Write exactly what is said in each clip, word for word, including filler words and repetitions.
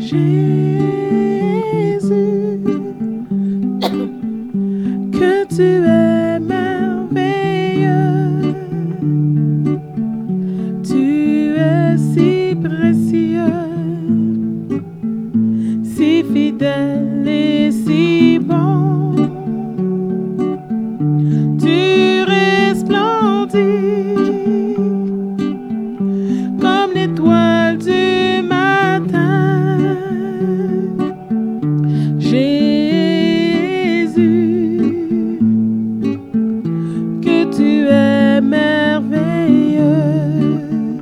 que tu es merveilleux, tu es si précieux, si fidèle et si bon, tu resplendis comme l'étoile du matin. Jésus, que tu es merveilleux.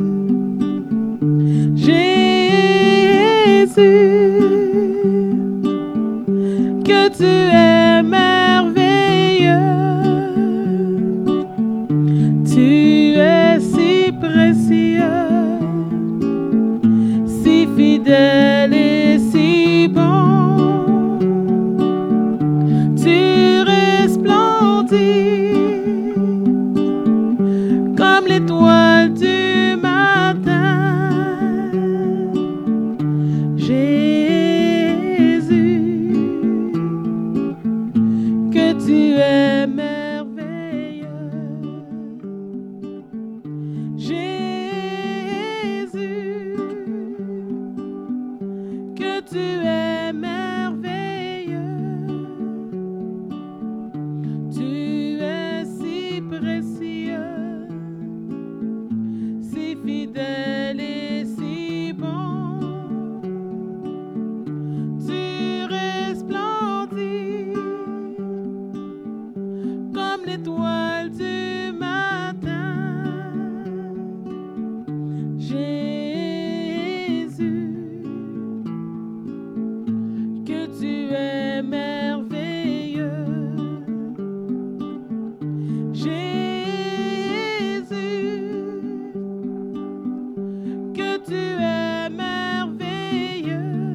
Jésus, que tu es merveilleux. Tu es si précieux, si fidèle et si bon. Tu resplendis comme l'étoile du matin. Jésus, que tu es merveilleux. Jésus, que tu es merveilleux. Tu es si précieux, si fidèle et si bon. Tu resplendis comme l'étoile du matin. Jésus, que tu es merveilleux. Jésus, que tu es merveilleux.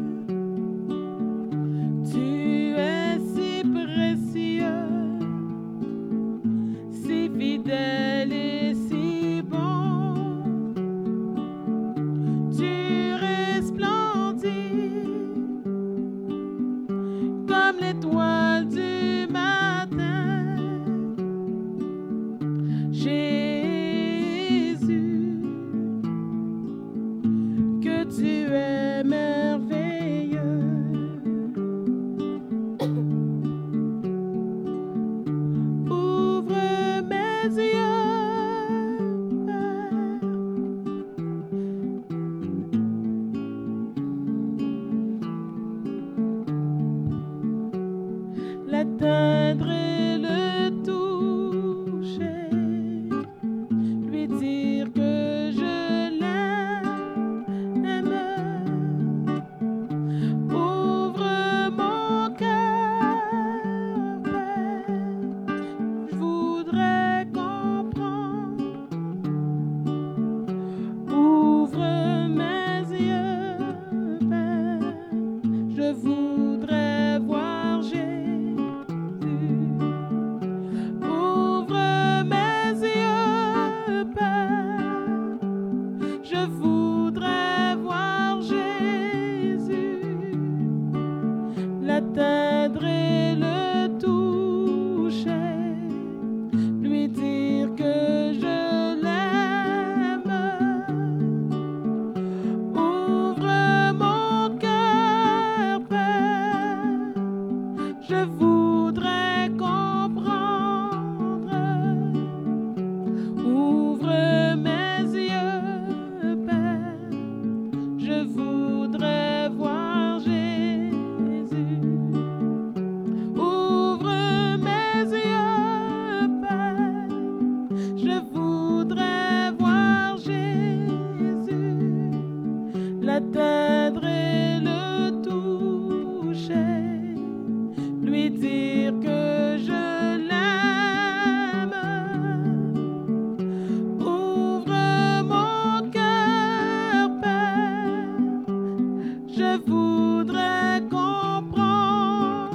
Tu es si précieux, si fidèle et si bon. Tu resplendis comme l'étoile du matin. Jésus, que tu es merveilleux. Ouvre mes yeux, Père. L'atteindre et le toucher, lui dire que je l'aime. Ouvre mon cœur, Père, je voudrais comprendre. Ouvre mes yeux, Père, je voudrais voir Jésus. Ouvre mes yeux, Père, je voudrais voir Jésus, l'atteindre et le toucher, lui dire que je l'aime. Ouvre mon cœur, Père, je voudrais comprendre. Ouvre mes yeux, Père, je voudrais voir Jésus. Ouvre mes yeux, Père, je voudrais voir Jésus, l'atteindre et le toucher, lui dire que je l'aime. Ouvre mon cœur, Père, je voudrais comprendre.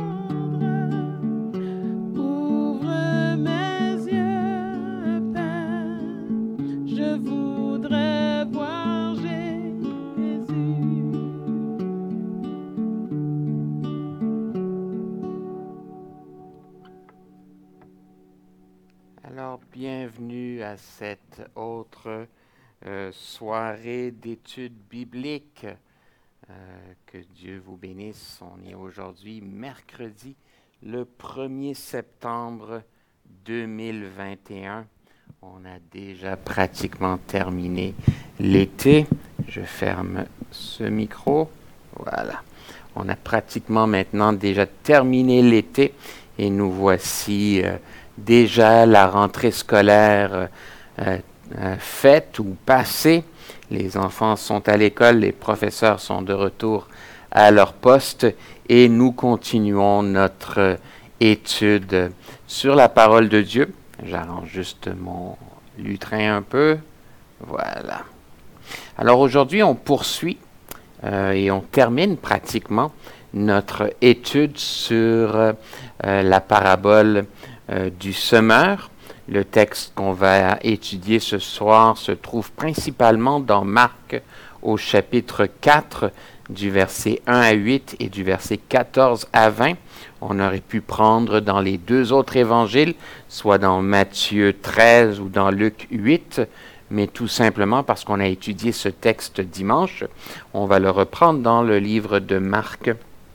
Ouvre mes yeux, Père, je voudrais voir Jésus. à cette autre euh, soirée d'études bibliques. Euh, que Dieu vous bénisse. On est aujourd'hui mercredi, le premier septembre deux mille vingt et un. On a déjà pratiquement terminé l'été. Je ferme ce micro. Voilà. On a pratiquement maintenant déjà terminé l'été et nous voici euh, déjà la rentrée scolaire euh, euh, faite ou passée. Les enfants sont à l'école, les professeurs sont de retour à leur poste et nous continuons notre euh, étude sur la parole de Dieu. J'arrange juste mon lutrin un peu. Voilà. Alors aujourd'hui, on poursuit euh, et on termine pratiquement notre étude sur euh, la parabole euh, du semeur. Le texte qu'on va étudier ce soir se trouve principalement dans Marc au chapitre quatre, du verset un à huit et du verset quatorze à vingt. On aurait pu prendre dans les deux autres évangiles, soit dans Matthieu treize ou dans Luc huit, mais tout simplement parce qu'on a étudié ce texte dimanche, on va le reprendre dans le livre de Marc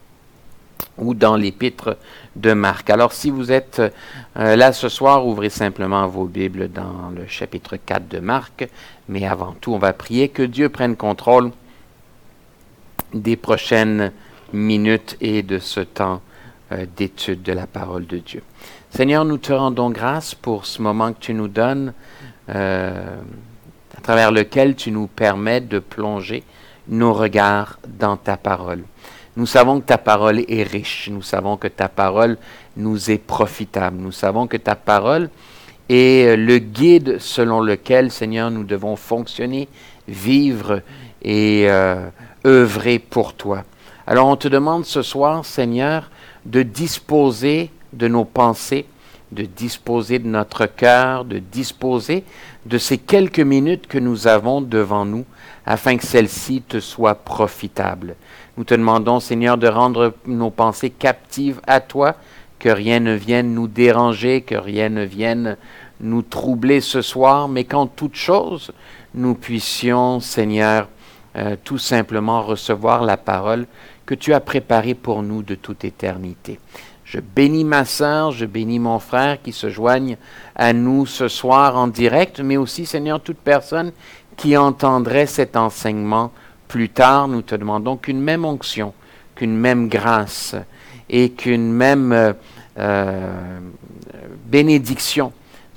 ou dans l'épître de Marc. Alors, si vous êtes euh, là ce soir, ouvrez simplement vos Bibles dans le chapitre quatre de Marc. Mais avant tout, on va prier que Dieu prenne contrôle des prochaines minutes et de ce temps euh, d'étude de la parole de Dieu. Seigneur, nous te rendons grâce pour ce moment que tu nous donnes, euh, à travers lequel tu nous permets de plonger nos regards dans ta parole. Nous savons que ta parole est riche. Nous savons que ta parole nous est profitable. Nous savons que ta parole est le guide selon lequel, Seigneur, nous devons fonctionner, vivre et euh, œuvrer pour toi. Alors, on te demande ce soir, Seigneur, de disposer de nos pensées, de disposer de notre cœur, de disposer de ces quelques minutes que nous avons devant nous, afin que celles-ci te soient profitables. Nous te demandons, Seigneur, de rendre nos pensées captives à toi, que rien ne vienne nous déranger, que rien ne vienne nous troubler ce soir, mais qu'en toute chose, nous puissions, Seigneur, euh, tout simplement recevoir la parole que tu as préparée pour nous de toute éternité. Je bénis ma sœur, je bénis mon frère qui se joignent à nous ce soir en direct, mais aussi, Seigneur, toute personne qui entendrait cet enseignement plus tard. Nous te demandons qu'une même onction, qu'une même grâce et qu'une même euh, euh, bénédiction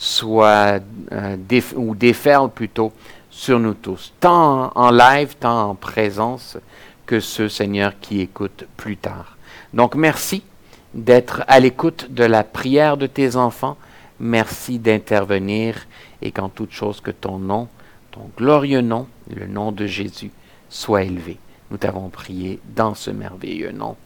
soit, euh, déf- ou déferle plutôt, sur nous tous, tant en live, tant en présence, que ceux, Seigneur, qui écoutent plus tard. Donc, merci d'être à l'écoute de la prière de tes enfants. Merci d'intervenir et qu'en toute chose que ton nom, ton glorieux nom, le nom de Jésus, soit élevé. Nous t'avons prié dans ce merveilleux nom.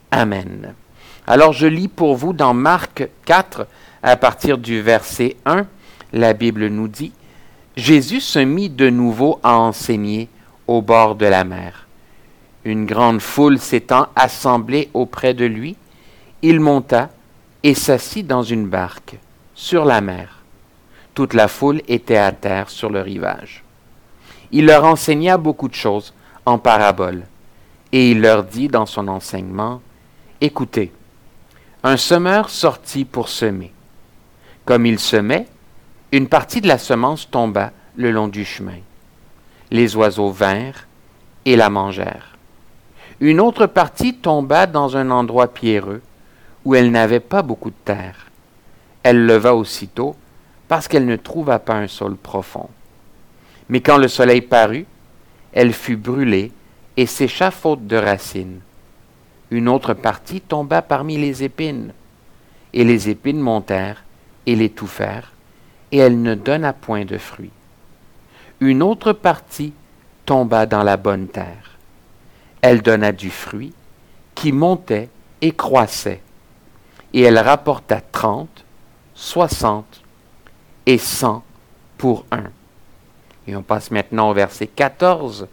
Amen. Alors je lis pour vous dans Marc quatre, à partir du verset un, la Bible nous dit, « Jésus se mit de nouveau à enseigner au bord de la mer. Une grande foule s'étant assemblée auprès de lui, il monta et s'assit dans une barque, sur la mer. Toute la foule était à terre sur le rivage. Il leur enseigna beaucoup de choses en paraboles, et il leur dit dans son enseignement, « Écoutez, un semeur sortit pour semer. Comme il semait, une partie de la semence tomba le long du chemin. Les oiseaux vinrent et la mangèrent. Une autre partie tomba dans un endroit pierreux, où elle n'avait pas beaucoup de terre. Elle leva aussitôt, parce qu'elle ne trouva pas un sol profond. Mais quand le soleil parut, elle fut brûlée et sécha faute de racines. Une autre partie tomba parmi les épines, et les épines montèrent et l'étouffèrent, et elle ne donna point de fruits. Une autre partie tomba dans la bonne terre. Elle donna du fruit qui montait et croissait, et elle rapporta trente, soixante et cent pour un. » Et on passe maintenant au verset quatorze,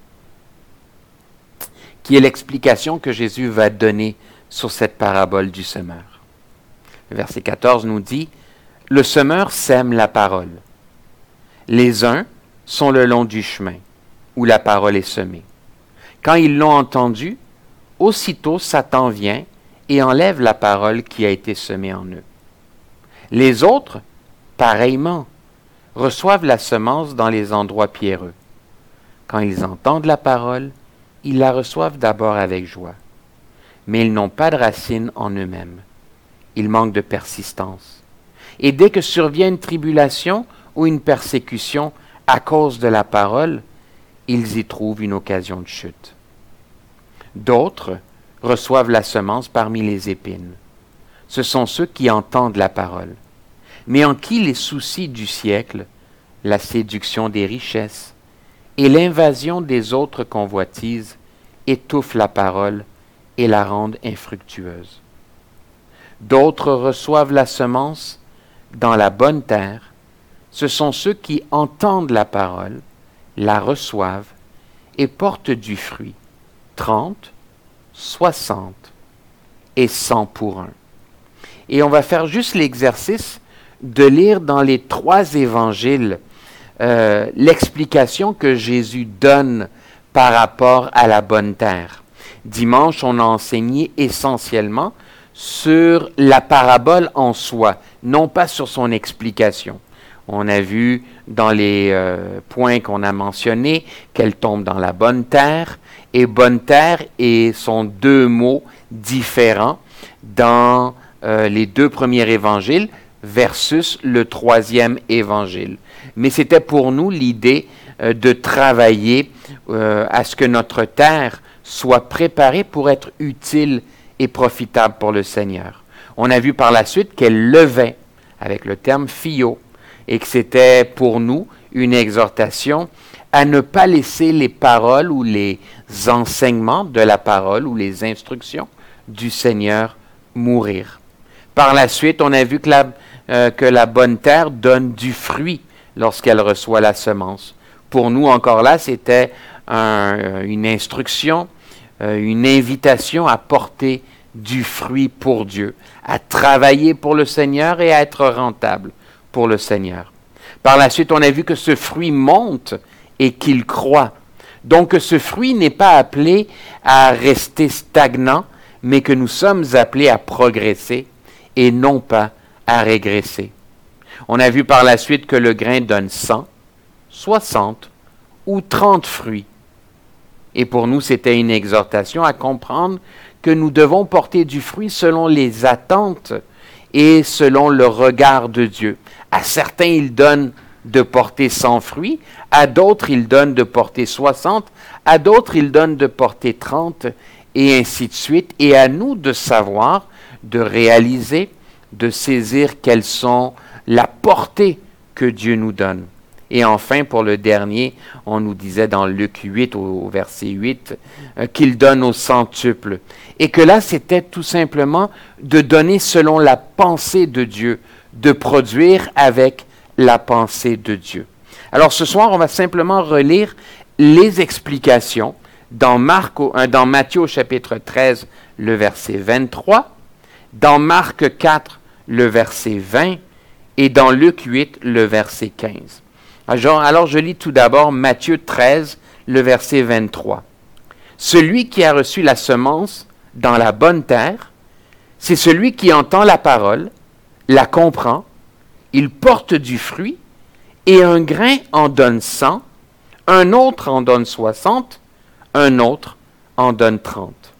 qui est l'explication que Jésus va donner sur cette parabole du semeur. Le verset quatorze nous dit, « Le semeur sème la parole. Les uns sont le long du chemin, où la parole est semée. Quand ils l'ont entendue, aussitôt Satan vient et enlève la parole qui a été semée en eux. Les autres, pareillement, reçoivent la semence dans les endroits pierreux. Quand ils entendent la parole, ils la reçoivent d'abord avec joie. Mais ils n'ont pas de racine en eux-mêmes. Ils manquent de persistance. Et dès que survient une tribulation ou une persécution à cause de la parole, ils y trouvent une occasion de chute. D'autres reçoivent la semence parmi les épines. Ce sont ceux qui entendent la parole, mais en qui les soucis du siècle, la séduction des richesses et l'invasion des autres convoitises étouffent la parole et la rendent infructueuse. D'autres reçoivent la semence dans la bonne terre. Ce sont ceux qui entendent la parole, la reçoivent et portent du fruit, trente, soixante et cent pour un. Et on va faire juste l'exercice de lire dans les trois évangiles euh, l'explication que Jésus donne par rapport à la bonne terre. Dimanche, on a enseigné essentiellement sur la parabole en soi, non pas sur son explication. On a vu dans les euh, points qu'on a mentionnés qu'elle tombe dans la bonne terre, et bonne terre et sont deux mots différents dans euh, les deux premiers évangiles versus le troisième évangile. Mais c'était pour nous l'idée euh, de travailler euh, à ce que notre terre soit préparée pour être utile et profitable pour le Seigneur. On a vu par la suite qu'elle levait, avec le terme phio, et que c'était pour nous une exhortation à ne pas laisser les paroles ou les enseignements de la parole ou les instructions du Seigneur mourir. Par la suite, on a vu que la, euh, que la bonne terre donne du fruit lorsqu'elle reçoit la semence. Pour nous, encore là, c'était un, une instruction, euh, une invitation à porter du fruit pour Dieu, à travailler pour le Seigneur et à être rentable pour le Seigneur. Par la suite, on a vu que ce fruit monte et qu'il croît. Donc, ce fruit n'est pas appelé à rester stagnant, mais que nous sommes appelés à progresser et non pas à régresser. On a vu par la suite que le grain donne cent, soixante ou trente fruits. Et pour nous, c'était une exhortation à comprendre que nous devons porter du fruit selon les attentes et selon le regard de Dieu. À certains, il donne de porter cent fruits, à d'autres, il donne de porter soixante, à d'autres, il donne de porter trente, et ainsi de suite. Et à nous de savoir, de réaliser, de saisir quelles sont la portée que Dieu nous donne. Et enfin, pour le dernier, on nous disait dans Luc huit, au verset huit, euh, qu'il donne au centuple. Et que là, c'était tout simplement de donner selon la pensée de Dieu, de produire avec la pensée de Dieu. Alors ce soir, on va simplement relire les explications dans, Marc, dans Matthieu au chapitre treize, le verset vingt-trois, dans Marc quatre, le verset vingt, et dans Luc huit, le verset quinze. Alors, alors je lis tout d'abord Matthieu treize, le verset vingt-trois. Celui qui a reçu la semence dans la bonne terre, c'est celui qui entend la parole, la comprend, il porte du fruit, et un grain en donne cent, un autre en donne soixante, un autre en donne trente.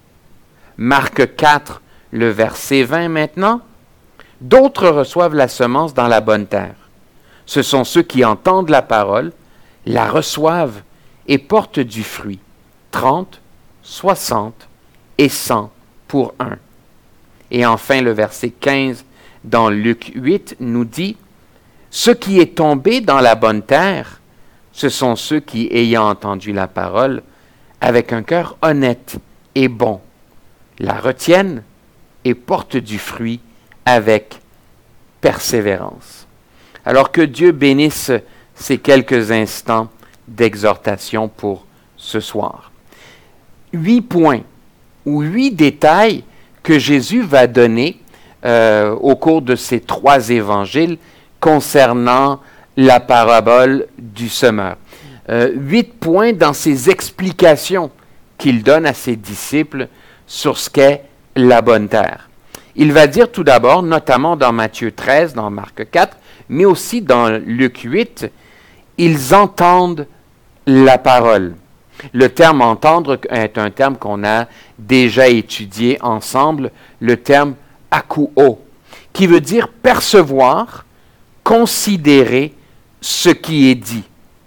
Marc quatre, le verset vingt maintenant. D'autres reçoivent la semence dans la bonne terre. Ce sont ceux qui entendent la parole, la reçoivent et portent du fruit, trente, soixante et cent pour un. Et enfin, le verset quinze dans Luc huit nous dit « Ce qui est tombé dans la bonne terre, ce sont ceux qui, ayant entendu la parole, avec un cœur honnête et bon, la retiennent et portent du fruit avec persévérance. » Alors que Dieu bénisse ces quelques instants d'exhortation pour ce soir. Huit points ou huit détails que Jésus va donner euh, au cours de ces trois évangiles concernant la parabole du semeur. Euh, huit points dans ses explications qu'il donne à ses disciples sur ce qu'est la bonne terre. Il va dire tout d'abord, notamment dans Matthieu treize, dans Marc quatre, mais aussi dans Luc huit, ils entendent la parole. Le terme « entendre » est un terme qu'on a déjà étudié ensemble, le terme « akouo », qui veut dire percevoir, considérer ce qui est dit.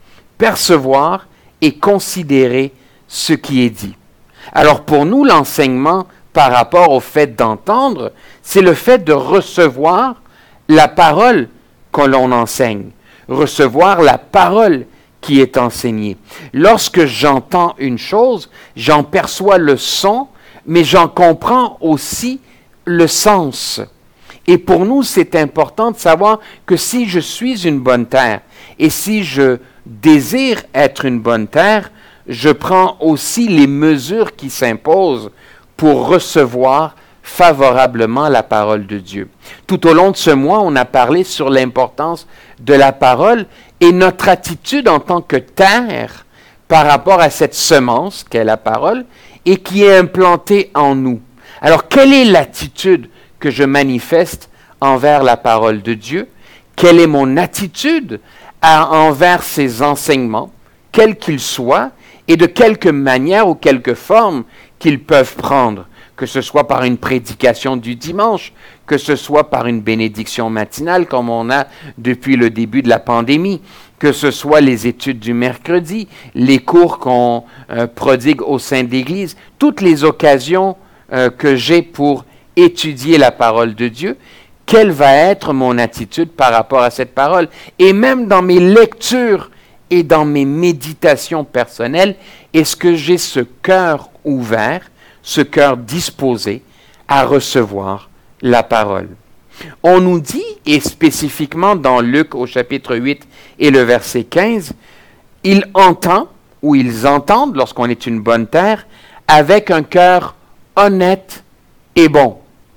Percevoir et considérer ce qui est dit. Alors pour nous, l'enseignement par rapport au fait d'entendre, c'est le fait de recevoir la parole que l'on enseigne, recevoir la parole qui est enseignée. Lorsque j'entends une chose, j'en perçois le son, mais j'en comprends aussi le sens. Et pour nous, c'est important de savoir que si je suis une bonne terre et si je désire être une bonne terre, je prends aussi les mesures qui s'imposent pour recevoir favorablement la parole de Dieu. Tout au long de ce mois, on a parlé sur l'importance de la parole et notre attitude en tant que terre par rapport à cette semence qu'est la parole et qui est implantée en nous. Alors, quelle est l'attitude que je manifeste envers la parole de Dieu? Quelle est mon attitude à, envers ces enseignements, quels qu'ils soient, et de quelque manière ou quelque forme qu'ils peuvent prendre, que ce soit par une prédication du dimanche, que ce soit par une bénédiction matinale comme on a depuis le début de la pandémie, que ce soit les études du mercredi, les cours qu'on euh, prodigue au sein de l'Église, toutes les occasions euh, que j'ai pour étudier la parole de Dieu, quelle va être mon attitude par rapport à cette parole? Et même dans mes lectures et dans mes méditations personnelles, est-ce que j'ai ce cœur ouvert, ce cœur disposé à recevoir la parole? On nous dit, et spécifiquement dans Luc au chapitre huit et le verset quinze, « Il entend, ou ils entendent lorsqu'on est une bonne terre, avec un cœur honnête et bon. »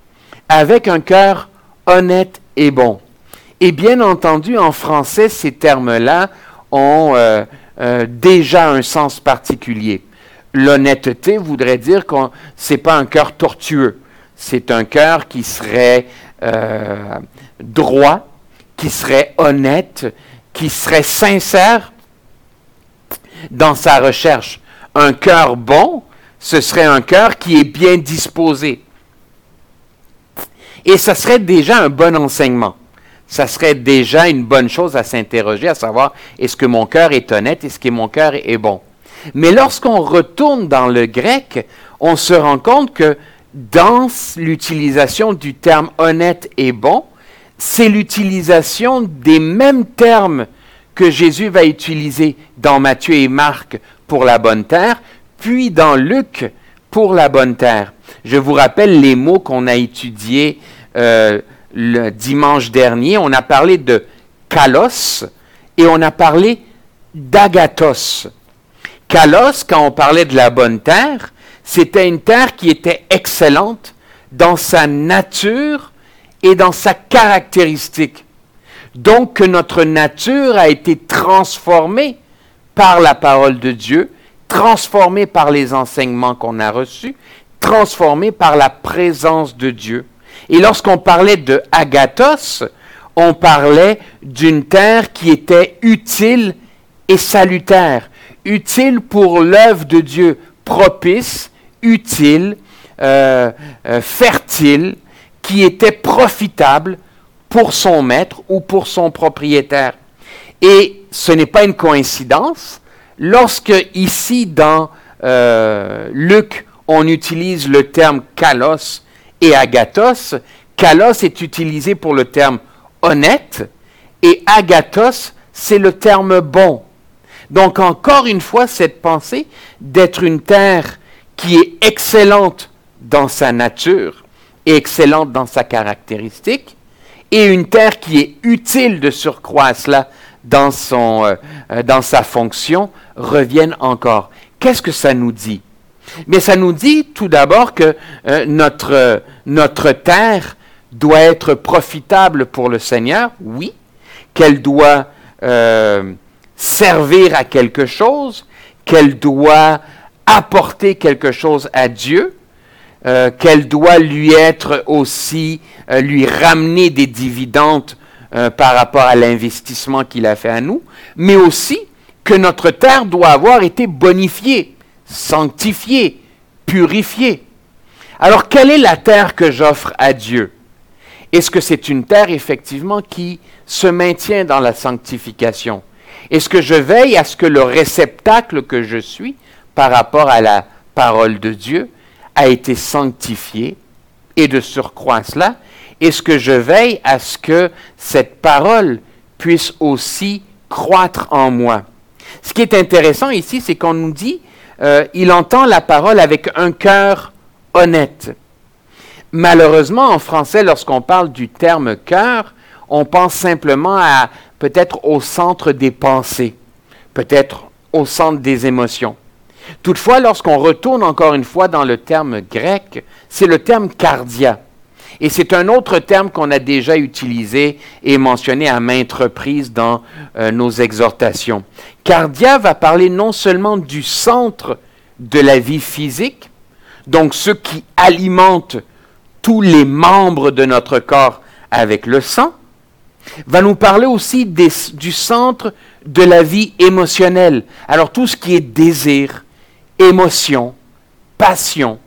Avec un cœur honnête et bon. Et bien entendu, en français, ces termes-là ont euh, euh, déjà un sens particulier. L'honnêteté voudrait dire que ce n'est pas un cœur tortueux. C'est un cœur qui serait euh, droit, qui serait honnête, qui serait sincère dans sa recherche. Un cœur bon, ce serait un cœur qui est bien disposé. Et ça serait déjà un bon enseignement. Ça serait déjà une bonne chose à s'interroger, à savoir, est-ce que mon cœur est honnête, est-ce que mon cœur est bon? Mais lorsqu'on retourne dans le grec, on se rend compte que dans l'utilisation du terme honnête et bon, c'est l'utilisation des mêmes termes que Jésus va utiliser dans Matthieu et Marc pour la bonne terre, puis dans Luc pour la bonne terre. Je vous rappelle les mots qu'on a étudiés euh, le dimanche dernier. On a parlé de kalos et on a parlé d'agathos. Kalos, quand on parlait de la bonne terre, c'était une terre qui était excellente dans sa nature et dans sa caractéristique. Donc que notre nature a été transformée par la parole de Dieu, transformée par les enseignements qu'on a reçus, transformée par la présence de Dieu. Et lorsqu'on parlait de agathos, on parlait d'une terre qui était utile et salutaire, utile pour l'œuvre de Dieu, propice, utile, euh, euh, fertile, qui était profitable pour son maître ou pour son propriétaire. Et ce n'est pas une coïncidence, lorsque ici dans euh, Luc, on utilise le terme kalos et agathos, kalos est utilisé pour le terme honnête et agathos, c'est le terme bon. Donc encore une fois, cette pensée d'être une terre qui est excellente dans sa nature et excellente dans sa caractéristique, et une terre qui est utile de surcroît à cela dans, son, euh, dans sa fonction, reviennent encore. Qu'est-ce que ça nous dit? Mais ça nous dit tout d'abord que euh, notre, euh, notre terre doit être profitable pour le Seigneur, oui, qu'elle doit euh, servir à quelque chose, qu'elle doit apporter quelque chose à Dieu, euh, qu'elle doit lui être aussi, euh, lui ramener des dividendes euh, par rapport à l'investissement qu'il a fait à nous, mais aussi que notre terre doit avoir été bonifiée, sanctifiée, purifiée. Alors, quelle est la terre que j'offre à Dieu? Est-ce que c'est une terre, effectivement, qui se maintient dans la sanctification? Est-ce que je veille à ce que le réceptacle que je suis, par rapport à la parole de Dieu, a été sanctifié? Et de surcroît cela, est-ce que je veille à ce que cette parole puisse aussi croître en moi? Ce qui est intéressant ici, c'est qu'on nous dit, euh, il entend la parole avec un cœur honnête. Malheureusement, en français, lorsqu'on parle du terme cœur, on pense simplement à peut-être au centre des pensées, peut-être au centre des émotions. Toutefois, lorsqu'on retourne encore une fois dans le terme grec, c'est le terme cardia. Et c'est un autre terme qu'on a déjà utilisé et mentionné à maintes reprises dans euh, nos exhortations. Cardia va parler non seulement du centre de la vie physique, donc ce qui alimente tous les membres de notre corps avec le sang, va nous parler aussi des, du centre de la vie émotionnelle. Alors tout ce qui est désir, émotion, passion.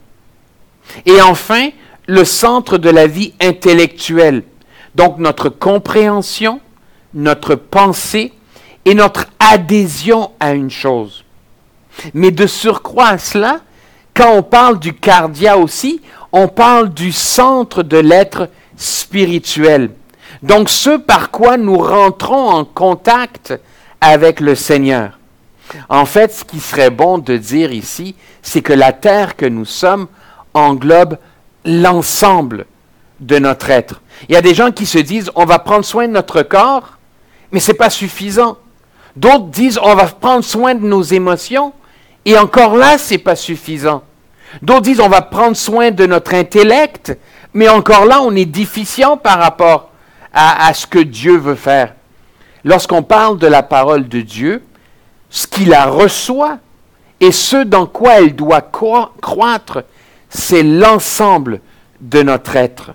Et enfin, le centre de la vie intellectuelle. Donc notre compréhension, notre pensée et notre adhésion à une chose. Mais de surcroît à cela, quand on parle du cardia aussi, on parle du centre de l'être spirituel. Donc ce par quoi nous rentrons en contact avec le Seigneur. En fait, ce qui serait bon de dire ici, c'est que la terre que nous sommes englobe l'ensemble de notre être. Il y a des gens qui se disent, on va prendre soin de notre corps, mais ce n'est pas suffisant. D'autres disent, on va prendre soin de nos émotions, et encore là, ce n'est pas suffisant. D'autres disent, on va prendre soin de notre intellect, mais encore là, on est déficient par rapport à, à ce que Dieu veut faire. Lorsqu'on parle de la parole de Dieu, ce qu'il la reçoit et ce dans quoi elle doit croître, c'est l'ensemble de notre être.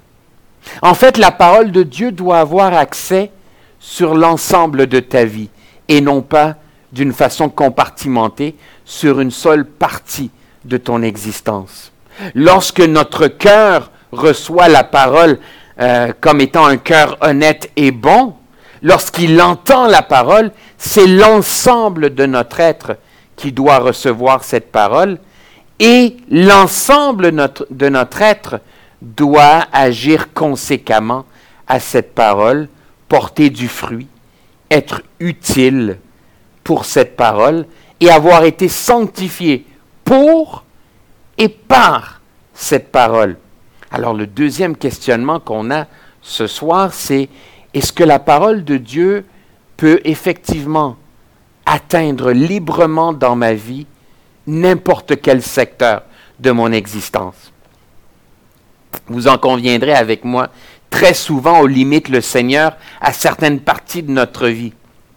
En fait, la parole de Dieu doit avoir accès sur l'ensemble de ta vie et non pas d'une façon compartimentée sur une seule partie de ton existence. Lorsque notre cœur reçoit la parole euh, comme étant un cœur honnête et bon, lorsqu'il entend la parole, c'est l'ensemble de notre être qui doit recevoir cette parole et l'ensemble notre, de notre être doit agir conséquemment à cette parole, porter du fruit, être utile pour cette parole et avoir été sanctifié pour et par cette parole. Alors le deuxième questionnement qu'on a ce soir, c'est est-ce que la parole de Dieu peut effectivement atteindre librement dans ma vie n'importe quel secteur de mon existence? Vous en conviendrez avec moi, très souvent on limite le Seigneur à certaines parties de notre vie.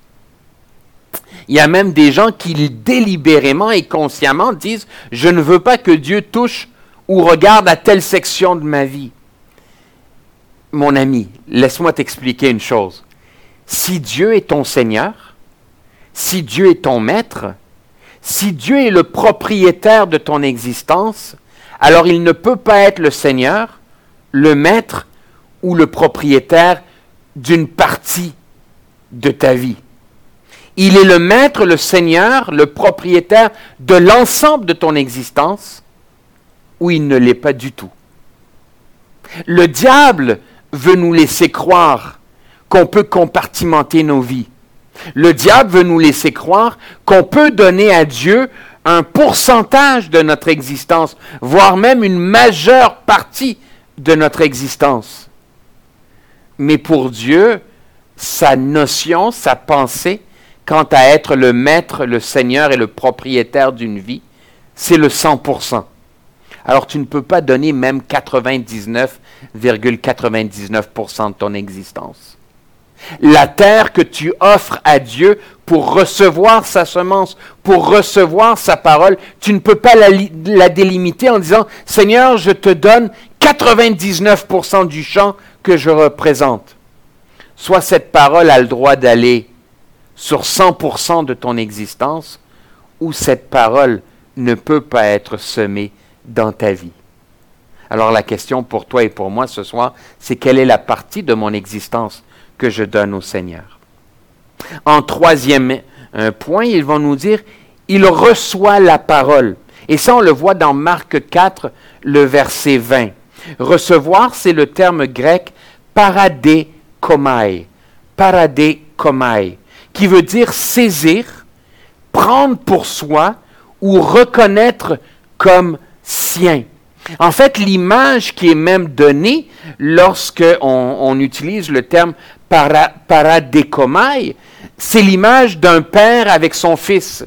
Il y a même des gens qui délibérément et consciemment disent « Je ne veux pas que Dieu touche ou regarde à telle section de ma vie. » Mon ami, laisse-moi t'expliquer une chose. Si Dieu est ton Seigneur, si Dieu est ton maître, si Dieu est le propriétaire de ton existence, alors il ne peut pas être le Seigneur, le maître ou le propriétaire d'une partie de ta vie. Il est le maître, le Seigneur, le propriétaire de l'ensemble de ton existence, ou il ne l'est pas du tout. Le diable veut nous laisser croire qu'on peut compartimenter nos vies. Le diable veut nous laisser croire qu'on peut donner à Dieu un pourcentage de notre existence, voire même une majeure partie de notre existence. Mais pour Dieu, sa notion, sa pensée, quant à être le maître, le Seigneur et le propriétaire d'une vie, c'est le cent pour cent. Alors tu ne peux pas donner même quatre-vingt-dix-neuf virgule quatre-vingt-dix-neuf pour cent de ton existence. La terre que tu offres à Dieu pour recevoir sa semence, pour recevoir sa parole, tu ne peux pas la, la délimiter en disant « Seigneur, je te donne quatre-vingt-dix-neuf pour cent du champ que je représente. » Soit cette parole a le droit d'aller sur cent pour cent de ton existence, ou cette parole ne peut pas être semée dans ta vie. Alors la question pour toi et pour moi ce soir, c'est quelle est la partie de mon existence que je donne au Seigneur. En troisième euh, point, ils vont nous dire, il reçoit la parole. Et ça, on le voit dans Marc quatre, le verset vingt. Recevoir, c'est le terme grec paradeikomai, paradeikomai, qui veut dire saisir, prendre pour soi ou reconnaître comme sien. En fait, l'image qui est même donnée lorsque on, on utilise le terme para, paradeikomai, c'est l'image d'un père avec son fils.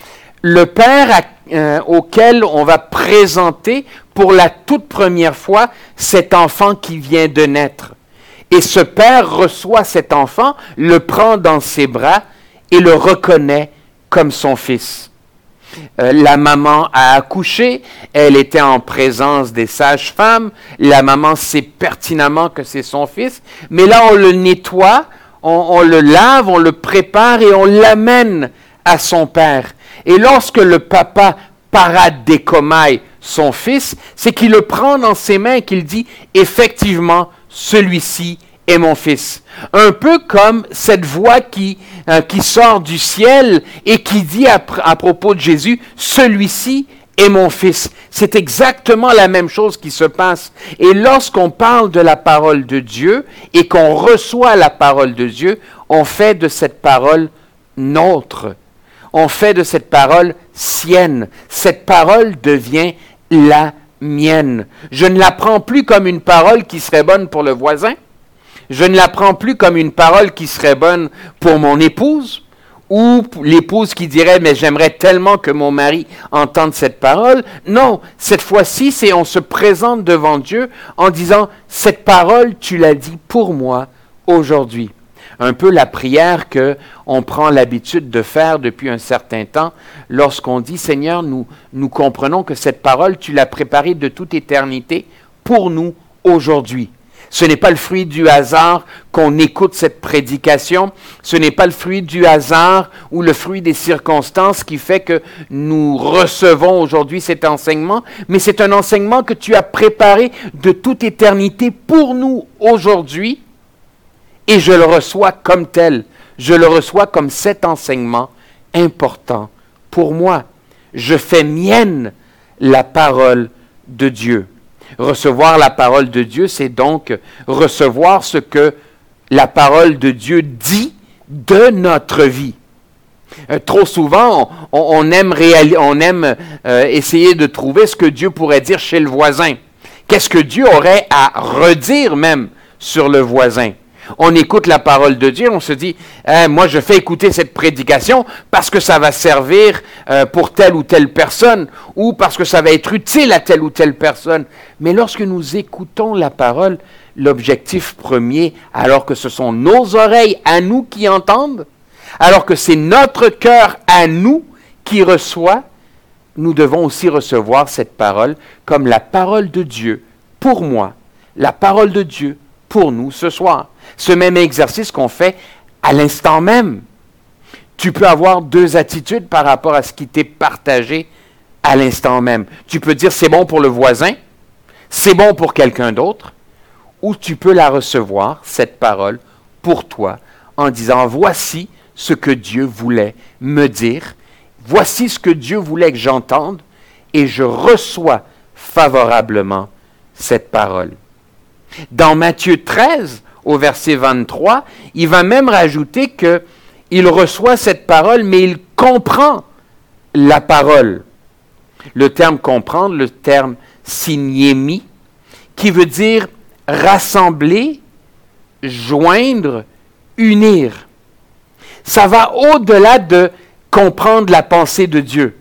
Le père à, euh, auquel on va présenter pour la toute première fois cet enfant qui vient de naître. Et ce père reçoit cet enfant, le prend dans ses bras et le reconnaît comme son fils. Euh, la maman a accouché, elle était en présence des sages-femmes, la maman sait pertinemment que c'est son fils, mais là on le nettoie, on, on le lave, on le prépare et on l'amène à son père. Et lorsque le papa paradeikomai son fils, c'est qu'il le prend dans ses mains et qu'il dit « Effectivement, celui-ci est mon fils ». Un peu comme cette voix qui, euh, qui sort du ciel et qui dit à, à propos de Jésus « Celui-ci est mon fils ». C'est exactement la même chose qui se passe. Et lorsqu'on parle de la parole de Dieu et qu'on reçoit la parole de Dieu, on fait de cette parole nôtre. On fait de cette parole sienne. Cette parole devient la mienne. Je ne la prends plus comme une parole qui serait bonne pour le voisin. Je ne la prends plus comme une parole qui serait bonne pour mon épouse, ou l'épouse qui dirait « mais j'aimerais tellement que mon mari entende cette parole ». Non, cette fois-ci, c'est on se présente devant Dieu en disant « cette parole, tu l'as dit pour moi aujourd'hui ». Un peu la prière que on prend l'habitude de faire depuis un certain temps lorsqu'on dit « Seigneur, nous, nous comprenons que cette parole, tu l'as préparée de toute éternité pour nous aujourd'hui ». Ce n'est pas le fruit du hasard qu'on écoute cette prédication. Ce n'est pas le fruit du hasard ou le fruit des circonstances qui fait que nous recevons aujourd'hui cet enseignement, mais c'est un enseignement que tu as préparé de toute éternité pour nous aujourd'hui, et je le reçois comme tel. Je le reçois comme cet enseignement important pour moi. Je fais mienne la parole de Dieu. Recevoir la parole de Dieu, c'est donc recevoir ce que la parole de Dieu dit de notre vie. Euh, trop souvent, on, on aime, réali- on aime euh, essayer de trouver ce que Dieu pourrait dire chez le voisin. Qu'est-ce que Dieu aurait à redire même sur le voisin? On écoute la parole de Dieu, on se dit eh, « moi je fais écouter cette prédication parce que ça va servir euh, pour telle ou telle personne ou parce que ça va être utile à telle ou telle personne ». Mais lorsque nous écoutons la parole, l'objectif premier, alors que ce sont nos oreilles à nous qui entendent, alors que c'est notre cœur à nous qui reçoit, nous devons aussi recevoir cette parole comme la parole de Dieu pour moi, la parole de Dieu pour nous ce soir. Ce même exercice qu'on fait à l'instant même. Tu peux avoir deux attitudes par rapport à ce qui t'est partagé à l'instant même. Tu peux dire c'est bon pour le voisin, c'est bon pour quelqu'un d'autre, ou tu peux la recevoir, cette parole, pour toi, en disant voici ce que Dieu voulait me dire, voici ce que Dieu voulait que j'entende, et je reçois favorablement cette parole. Dans Matthieu treize, au verset vingt-trois, il va même rajouter qu'il reçoit cette parole, mais il comprend la parole. Le terme comprendre, le terme signémi, qui veut dire rassembler, joindre, unir. Ça va au-delà de comprendre la pensée de Dieu.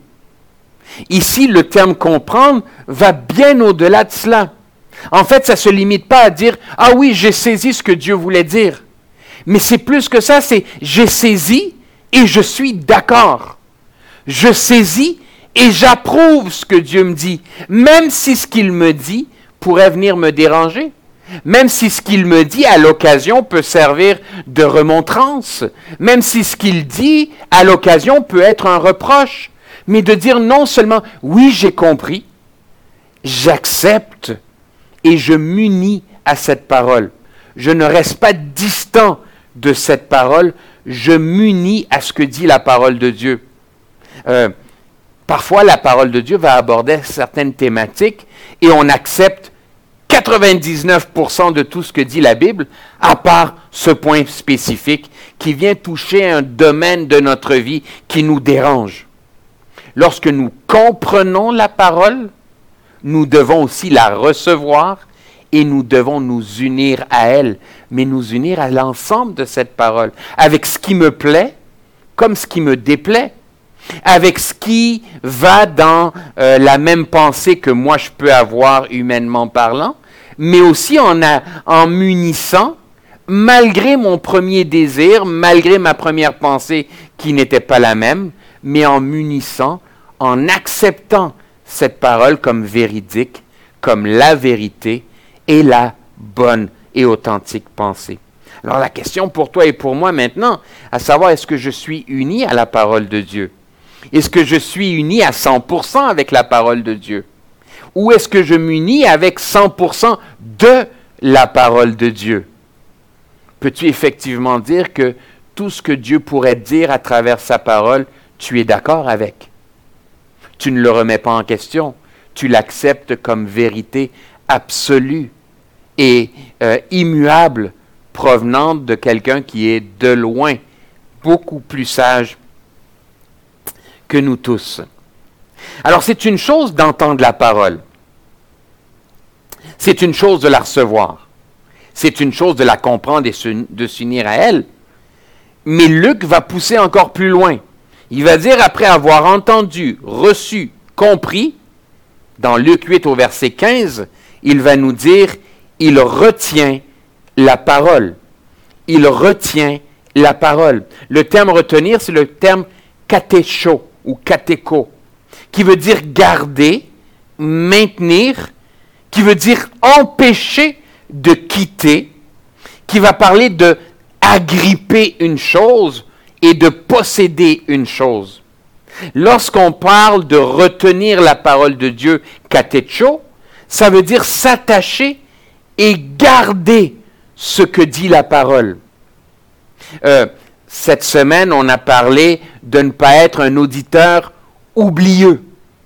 Ici, le terme comprendre va bien au-delà de cela. En fait, ça ne se limite pas à dire « Ah oui, j'ai saisi ce que Dieu voulait dire ». Mais c'est plus que ça, c'est j'ai saisi et je suis d'accord. Je saisis et j'approuve ce que Dieu me dit, même si ce qu'il me dit pourrait venir me déranger. Même si ce qu'il me dit à l'occasion peut servir de remontrance, même si ce qu'il dit à l'occasion peut être un reproche, mais de dire non seulement « oui, j'ai compris », j'accepte et je m'unis à cette parole. Je ne reste pas distant de cette parole, je m'unis à ce que dit la parole de Dieu. Euh, parfois, la parole de Dieu va aborder certaines thématiques et on accepte quatre-vingt-dix-neuf pour cent de tout ce que dit la Bible, à part ce point spécifique qui vient toucher un domaine de notre vie qui nous dérange. Lorsque nous comprenons la parole, nous devons aussi la recevoir et nous devons nous unir à elle, mais nous unir à l'ensemble de cette parole, avec ce qui me plaît comme ce qui me déplaît, avec ce qui va dans euh, la même pensée que moi je peux avoir humainement parlant, mais aussi en, a, en m'unissant, malgré mon premier désir, malgré ma première pensée qui n'était pas la même, mais en m'unissant, en acceptant cette parole comme véridique, comme la vérité et la bonne et authentique pensée. Alors la question pour toi et pour moi maintenant, à savoir est-ce que je suis uni à la parole de Dieu? Est-ce que je suis uni à cent pour cent avec la parole de Dieu? Ou est-ce que je m'unis avec cent pour cent de la parole de Dieu? Peux-tu effectivement dire que tout ce que Dieu pourrait dire à travers sa parole, tu es d'accord avec? Tu ne le remets pas en question. Tu l'acceptes comme vérité absolue et euh, immuable, provenante de quelqu'un qui est de loin beaucoup plus sage que nous tous. Alors, c'est une chose d'entendre la parole. C'est une chose de la recevoir. C'est une chose de la comprendre et de s'unir à elle. Mais Luc va pousser encore plus loin. Il va dire, après avoir entendu, reçu, compris, dans Luc huit au verset quinze, il va nous dire, il retient la parole. Il retient la parole. Le terme retenir, c'est le terme katécho ou katéko, qui veut dire garder, maintenir, qui veut dire empêcher de quitter, qui va parler de agripper une chose et de posséder une chose. Lorsqu'on parle de retenir la parole de Dieu, katécho, ça veut dire s'attacher et garder ce que dit la parole. Euh, cette semaine, on a parlé de ne pas être un auditeur oublieux.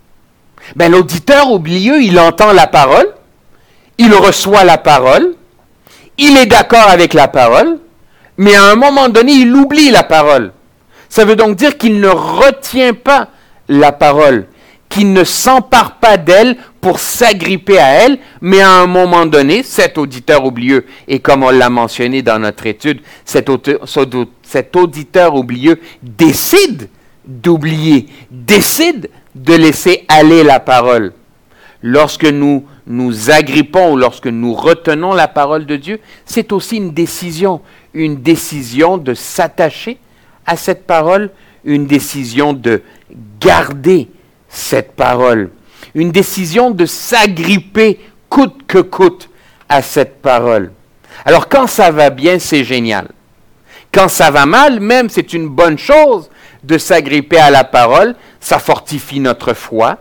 Ben, l'auditeur oublieux, il entend la parole, il reçoit la parole, il est d'accord avec la parole, mais à un moment donné, il oublie la parole. Ça veut donc dire qu'il ne retient pas la parole, qu'il ne s'empare pas d'elle pour s'agripper à elle, mais à un moment donné, cet auditeur oublieux, et comme on l'a mentionné dans notre étude, cet, auteur, cet auditeur oublieux décide d'oublier, décide de laisser aller la parole. Lorsque nous nous agrippons ou lorsque nous retenons la parole de Dieu, c'est aussi une décision, une décision de s'attacher à cette parole, une décision de garder cette parole, une décision de s'agripper coûte que coûte à cette parole. Alors quand ça va bien, c'est génial. Quand ça va mal, même c'est une bonne chose de s'agripper à la parole, ça fortifie notre foi,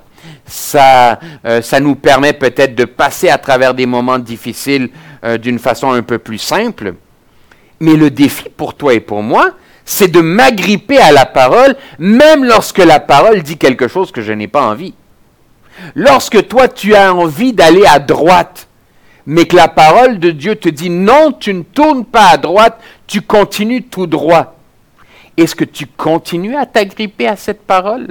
ça, euh, ça nous permet peut-être de passer à travers des moments difficiles euh, d'une façon un peu plus simple. Mais le défi pour toi et pour moi, c'est de m'agripper à la parole, même lorsque la parole dit quelque chose que je n'ai pas envie. Lorsque toi, tu as envie d'aller à droite, mais que la parole de Dieu te dit, non, tu ne tournes pas à droite, tu continues tout droit. Est-ce que tu continues à t'agripper à cette parole?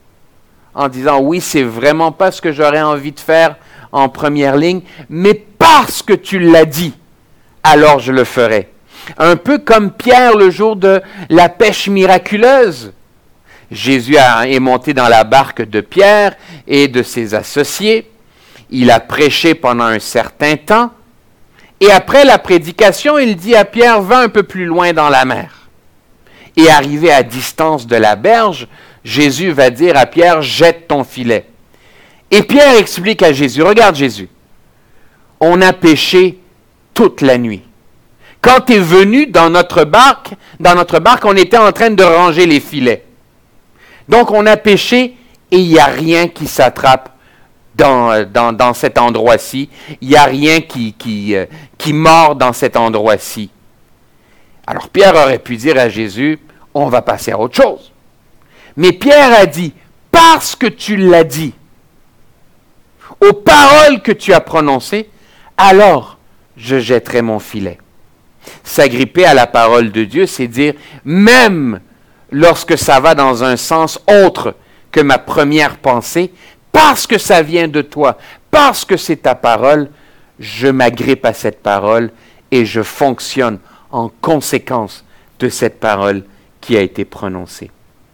En disant, oui, c'est vraiment pas ce que j'aurais envie de faire en première ligne, mais parce que tu l'as dit, alors je le ferai. Un peu comme Pierre le jour de la pêche miraculeuse. Jésus a, est monté dans la barque de Pierre et de ses associés. Il a prêché pendant un certain temps. Et après la prédication, il dit à Pierre, va un peu plus loin dans la mer. Et arrivé à distance de la berge, Jésus va dire à Pierre, jette ton filet. Et Pierre explique à Jésus, regarde Jésus, on a pêché toute la nuit. Quand tu es venu dans notre barque, dans notre barque, on était en train de ranger les filets. Donc on a pêché et il n'y a rien qui s'attrape dans, dans, dans cet endroit-ci. Il n'y a rien qui, qui, euh, qui mord dans cet endroit-ci. Alors Pierre aurait pu dire à Jésus, on va passer à autre chose. Mais Pierre a dit, parce que tu l'as dit, aux paroles que tu as prononcées, alors je jetterai mon filet. S'agripper à la parole de Dieu, c'est dire, même lorsque ça va dans un sens autre que ma première pensée, parce que ça vient de toi, parce que c'est ta parole, je m'agrippe à cette parole et je fonctionne en conséquence de cette parole qui a été prononcée.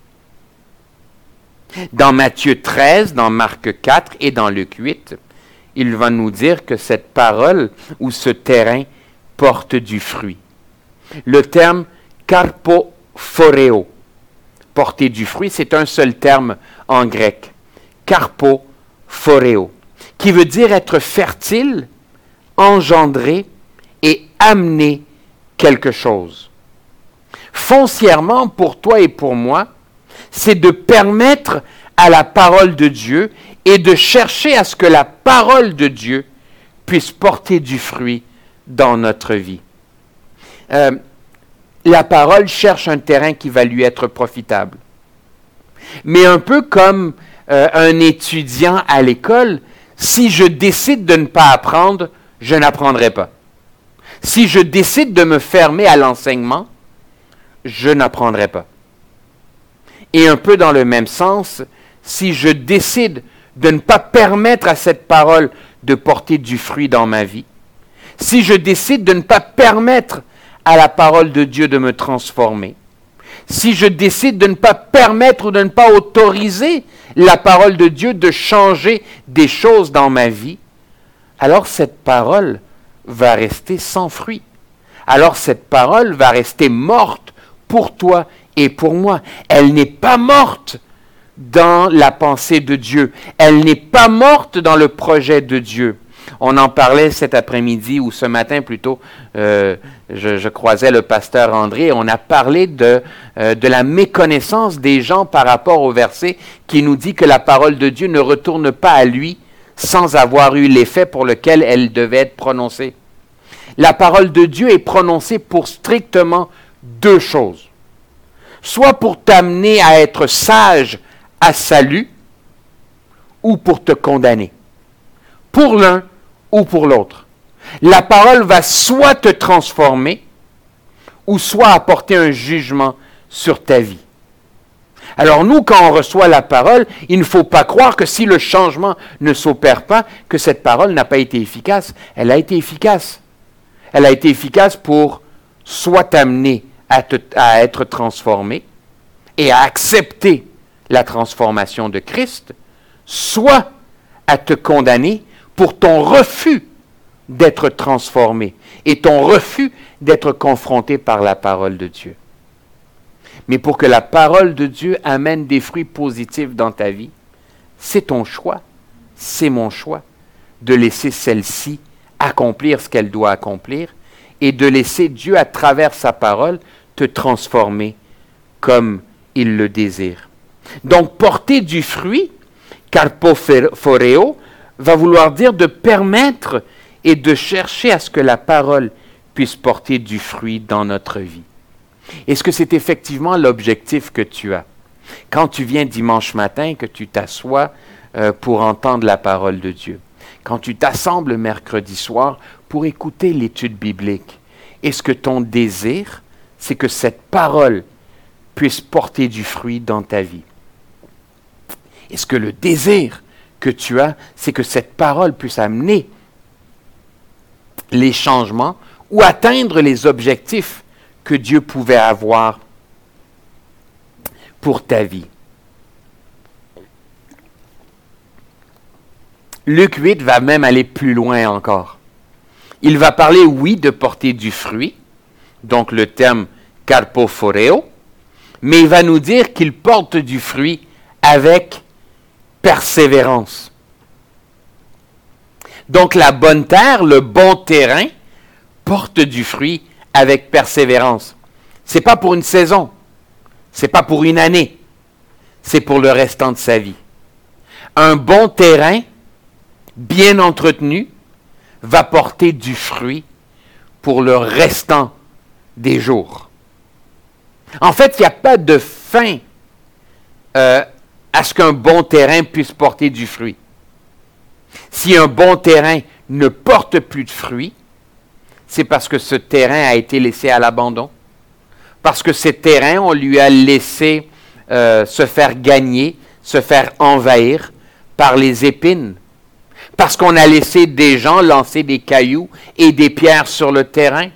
Dans Matthieu treize, dans Marc quatre et dans Luc huit, il va nous dire que cette parole ou ce terrain porte du fruit. Le terme karpophoreo, porter du fruit, c'est un seul terme en grec, karpophoreo, qui veut dire être fertile, engendrer et amener quelque chose. Foncièrement, pour toi et pour moi, c'est de permettre à la parole de Dieu et de chercher à ce que la parole de Dieu puisse porter du fruit dans notre vie. Euh, la parole cherche un terrain qui va lui être profitable. Mais un peu comme euh, un étudiant à l'école, si je décide de ne pas apprendre, je n'apprendrai pas. Si je décide de me fermer à l'enseignement, je n'apprendrai pas. Et un peu dans le même sens, si je décide de ne pas permettre à cette parole de porter du fruit dans ma vie, si je décide de ne pas permettre à la parole de Dieu de me transformer, si je décide de ne pas permettre ou de ne pas autoriser la parole de Dieu de changer des choses dans ma vie, alors cette parole va rester sans fruit. Alors cette parole va rester morte pour toi et pour moi. Elle n'est pas morte dans la pensée de Dieu. Elle n'est pas morte dans le projet de Dieu. On en parlait cet après-midi ou ce matin plutôt. Euh, je, je croisais le pasteur André et on a parlé de, euh, de la méconnaissance des gens par rapport au verset qui nous dit que la parole de Dieu ne retourne pas à lui sans avoir eu l'effet pour lequel elle devait être prononcée. La parole de Dieu est prononcée pour strictement deux choses. Soit pour t'amener à être sage à salut, ou pour te condamner. Pour l'un ou pour l'autre. La parole va soit te transformer, ou soit apporter un jugement sur ta vie. Alors nous, quand on reçoit la parole, il ne faut pas croire que si le changement ne s'opère pas, que cette parole n'a pas été efficace. Elle a été efficace. Elle a été efficace pour soit t'amener à, te, à être transformé et à accepter la transformation de Christ, soit à te condamner pour ton refus d'être transformé et ton refus d'être confronté par la parole de Dieu. Mais pour que la parole de Dieu amène des fruits positifs dans ta vie, c'est ton choix, c'est mon choix, de laisser celle-ci accomplir ce qu'elle doit accomplir et de laisser Dieu, à travers sa parole, te transformer comme il le désire. Donc, porter du fruit, karpophoreo, va vouloir dire de permettre et de chercher à ce que la parole puisse porter du fruit dans notre vie. Est-ce que c'est effectivement l'objectif que tu as? Quand tu viens dimanche matin, que tu t'assois euh, pour entendre la parole de Dieu, quand tu t'assembles mercredi soir pour écouter l'étude biblique, est-ce que ton désir, c'est que cette parole puisse porter du fruit dans ta vie? Est-ce que le désir que tu as, c'est que cette parole puisse amener les changements ou atteindre les objectifs que Dieu pouvait avoir pour ta vie? Luc huit va même aller plus loin encore. Il va parler, oui, de porter du fruit, donc le terme karpophoreo, mais il va nous dire qu'il porte du fruit avec persévérance. Donc la bonne terre, le bon terrain, porte du fruit avec persévérance. Ce n'est pas pour une saison, ce n'est pas pour une année, c'est pour le restant de sa vie. Un bon terrain, bien entretenu, va porter du fruit pour le restant des jours. En fait, il n'y a pas de fin euh, à ce qu'un bon terrain puisse porter du fruit. Si un bon terrain ne porte plus de fruits, c'est parce que ce terrain a été laissé à l'abandon. Parce que ce terrain, on lui a laissé euh, se faire gagner, se faire envahir par les épines. Parce qu'on a laissé des gens lancer des cailloux et des pierres sur le terrain.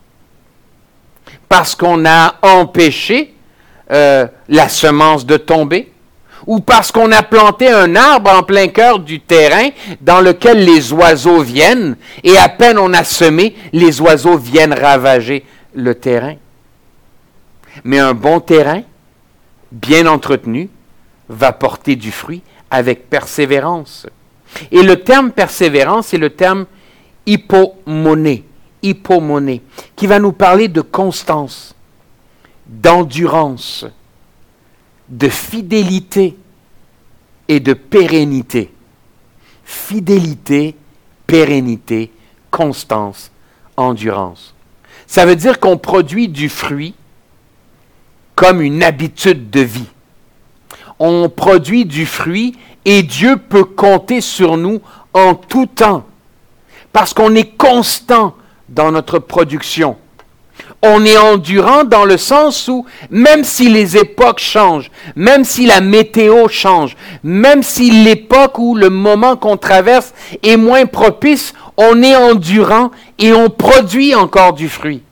Parce qu'on a empêché euh, la semence de tomber. Ou parce qu'on a planté un arbre en plein cœur du terrain dans lequel les oiseaux viennent, et à peine on a semé, les oiseaux viennent ravager le terrain. Mais un bon terrain, bien entretenu, va porter du fruit avec persévérance. Et le terme persévérance est le terme hypomoné, hypomoné, qui va nous parler de constance, d'endurance, de fidélité et de pérennité. Fidélité, pérennité, constance, endurance. Ça veut dire qu'on produit du fruit comme une habitude de vie. On produit du fruit et Dieu peut compter sur nous en tout temps parce qu'on est constant dans notre production. On est endurant dans le sens où, même si les époques changent, même si la météo change, même si l'époque ou le moment qu'on traverse est moins propice, on est endurant et on produit encore du fruit.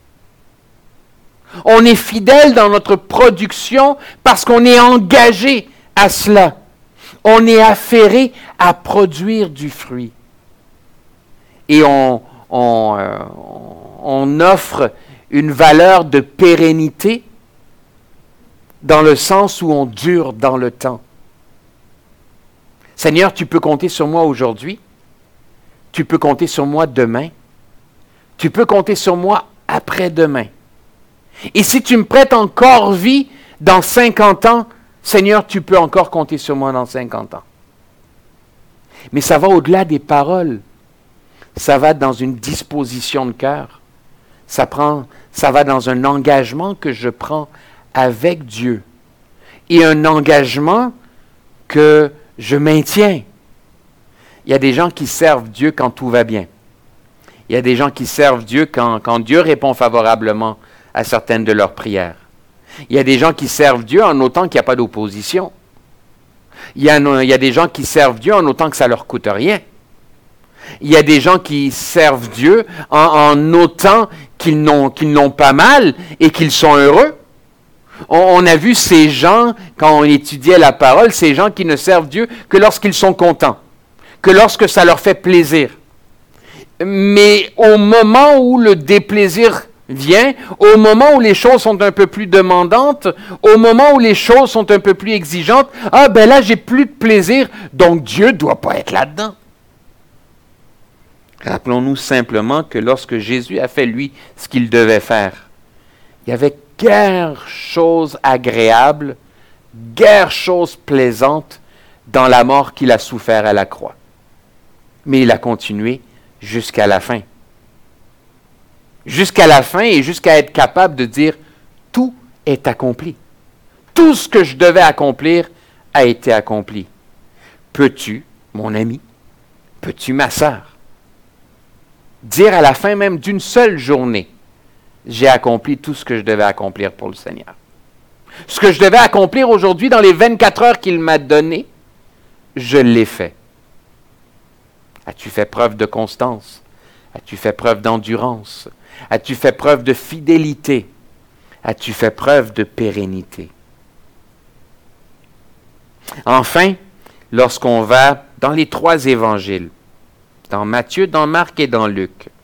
On est fidèle dans notre production parce qu'on est engagé à cela. On est affairé à produire du fruit. Et on, on, euh, on offre une valeur de pérennité dans le sens où on dure dans le temps. Seigneur, tu peux compter sur moi aujourd'hui. Tu peux compter sur moi demain. Tu peux compter sur moi après-demain. Et si tu me prêtes encore vie dans cinquante ans, Seigneur, tu peux encore compter sur moi dans cinquante ans. Mais ça va au-delà des paroles. Ça va dans une disposition de cœur. Ça prend, ça va dans un engagement que je prends avec Dieu. Et un engagement que je maintiens. Il y a des gens qui servent Dieu quand tout va bien. Il y a des gens qui servent Dieu quand, quand Dieu répond favorablement à certaines de leurs prières. Il y a des gens qui servent Dieu en autant qu'il n'y a pas d'opposition. Il y a, il y a des gens qui servent Dieu en autant que ça ne leur coûte rien. Il y a des gens qui servent Dieu en, en autant qu'ils n'ont, qu'ils n'ont pas mal et qu'ils sont heureux. On, on a vu ces gens, quand on étudiait la parole, ces gens qui ne servent Dieu que lorsqu'ils sont contents, que lorsque ça leur fait plaisir. Mais au moment où le déplaisir vient, au moment où les choses sont un peu plus demandantes, au moment où les choses sont un peu plus exigeantes, ah ben là j'ai plus de plaisir, donc Dieu ne doit pas être là-dedans. Rappelons-nous simplement que lorsque Jésus a fait, lui, ce qu'il devait faire, il y avait guère chose agréable, guère chose plaisante dans la mort qu'il a souffert à la croix. Mais il a continué jusqu'à la fin. Jusqu'à la fin et jusqu'à être capable de dire « Tout est accompli. Tout ce que je devais accomplir a été accompli. » Peux-tu, mon ami, peux-tu, ma sœur, dire à la fin même d'une seule journée, j'ai accompli tout ce que je devais accomplir pour le Seigneur. Ce que je devais accomplir aujourd'hui dans les vingt-quatre heures qu'il m'a données, je l'ai fait. As-tu fait preuve de constance? As-tu fait preuve d'endurance? As-tu fait preuve de fidélité? As-tu fait preuve de pérennité? Enfin, lorsqu'on va dans les trois évangiles, dans Matthieu, dans Marc et dans Luc,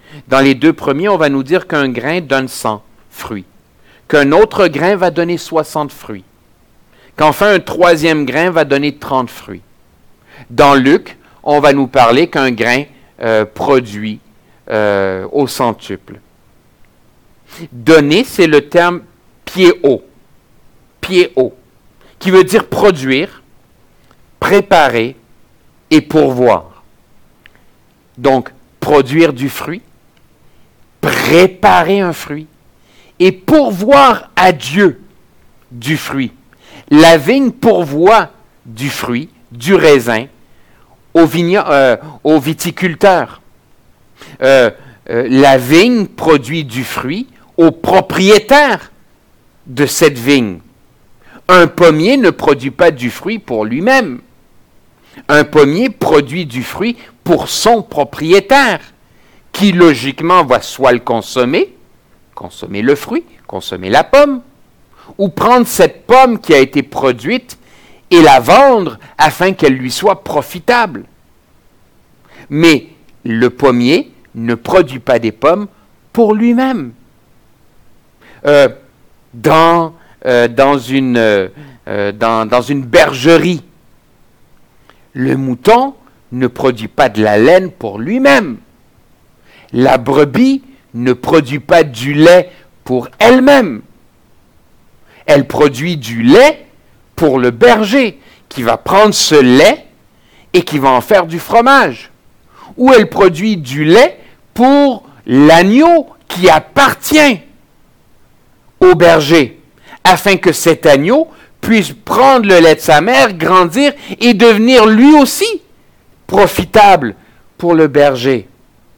Dans les deux premiers, on va nous dire qu'un grain donne cent fruits, qu'un autre grain va donner soixante fruits, qu'enfin un troisième grain va donner trente fruits. Dans Luc, on va nous parler qu'un grain euh, produit euh, au centuple. Donner, c'est le terme piéo, piéo, qui veut dire produire, préparer et pourvoir. Donc, produire du fruit, préparer un fruit et pourvoir à Dieu du fruit. La vigne pourvoit du fruit, du raisin, aux, vigno- euh, aux viticulteurs. Euh, euh, la vigne produit du fruit aux propriétaires de cette vigne. Un pommier ne produit pas du fruit pour lui-même. Un pommier produit du fruit pour son propriétaire, qui logiquement va soit le consommer, consommer le fruit, consommer la pomme, ou prendre cette pomme qui a été produite et la vendre afin qu'elle lui soit profitable. Mais le pommier ne produit pas des pommes pour lui-même. Euh, dans, euh, dans, une, euh, dans, dans une bergerie, le mouton ne produit pas de la laine pour lui-même. La brebis ne produit pas du lait pour elle-même. Elle produit du lait pour le berger, qui va prendre ce lait et qui va en faire du fromage. Ou elle produit du lait pour l'agneau qui appartient au berger, afin que cet agneau puisse prendre le lait de sa mère, grandir et devenir lui aussi profitable pour le berger.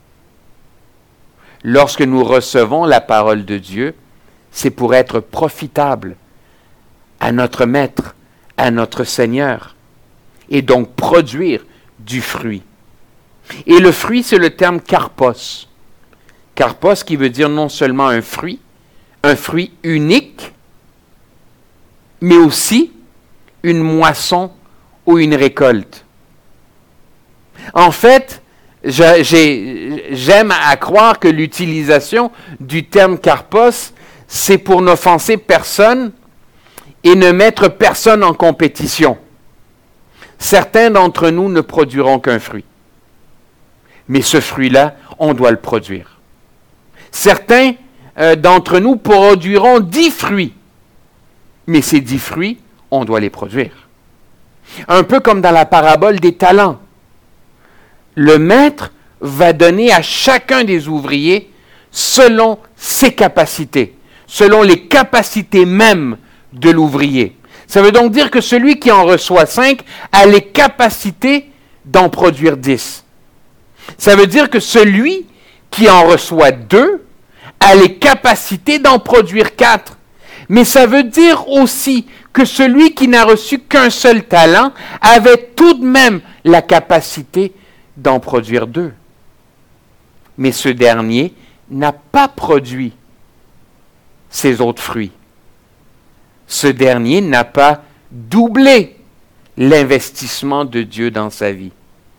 Lorsque nous recevons la parole de Dieu, c'est pour être profitable à notre Maître, à notre Seigneur, et donc produire du fruit. Et le fruit, c'est le terme karpos. Karpos qui veut dire non seulement un fruit, un fruit unique, mais aussi une moisson ou une récolte. En fait, je, j'ai, j'aime à croire que l'utilisation du terme karpos, c'est pour n'offenser personne et ne mettre personne en compétition. Certains d'entre nous ne produiront qu'un fruit. Mais ce fruit-là, on doit le produire. Certains euh, d'entre nous produiront dix fruits. Mais ces dix fruits, on doit les produire. Un peu comme dans la parabole des talents. Le maître va donner à chacun des ouvriers selon ses capacités, selon les capacités mêmes de l'ouvrier. Ça veut donc dire que celui qui en reçoit cinq a les capacités d'en produire dix. Ça veut dire que celui qui en reçoit deux a les capacités d'en produire quatre. Mais ça veut dire aussi que celui qui n'a reçu qu'un seul talent avait tout de même la capacité d'en produire deux. Mais ce dernier n'a pas produit ses autres fruits. Ce dernier n'a pas doublé l'investissement de Dieu dans sa vie.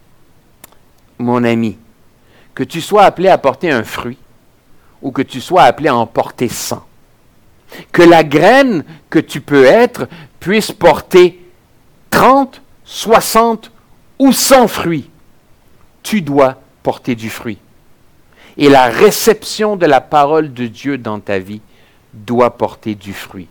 Mon ami, que tu sois appelé à porter un fruit ou que tu sois appelé à en porter cent, que la graine que tu peux être puisse porter trente, soixante ou cent fruits, tu dois porter du fruit. Et la réception de la parole de Dieu dans ta vie doit porter du fruit.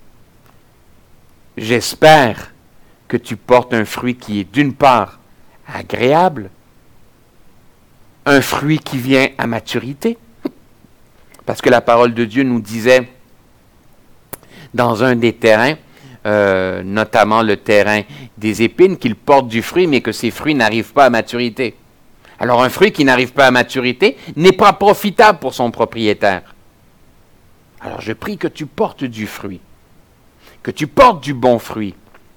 J'espère que tu portes un fruit qui est d'une part agréable, un fruit qui vient à maturité, parce que la parole de Dieu nous disait dans un des terrains, euh, notamment le terrain des épines, qu'il porte du fruit, mais que ces fruits n'arrivent pas à maturité. Alors un fruit qui n'arrive pas à maturité n'est pas profitable pour son propriétaire. Alors je prie que tu portes du fruit, que tu portes du bon fruit,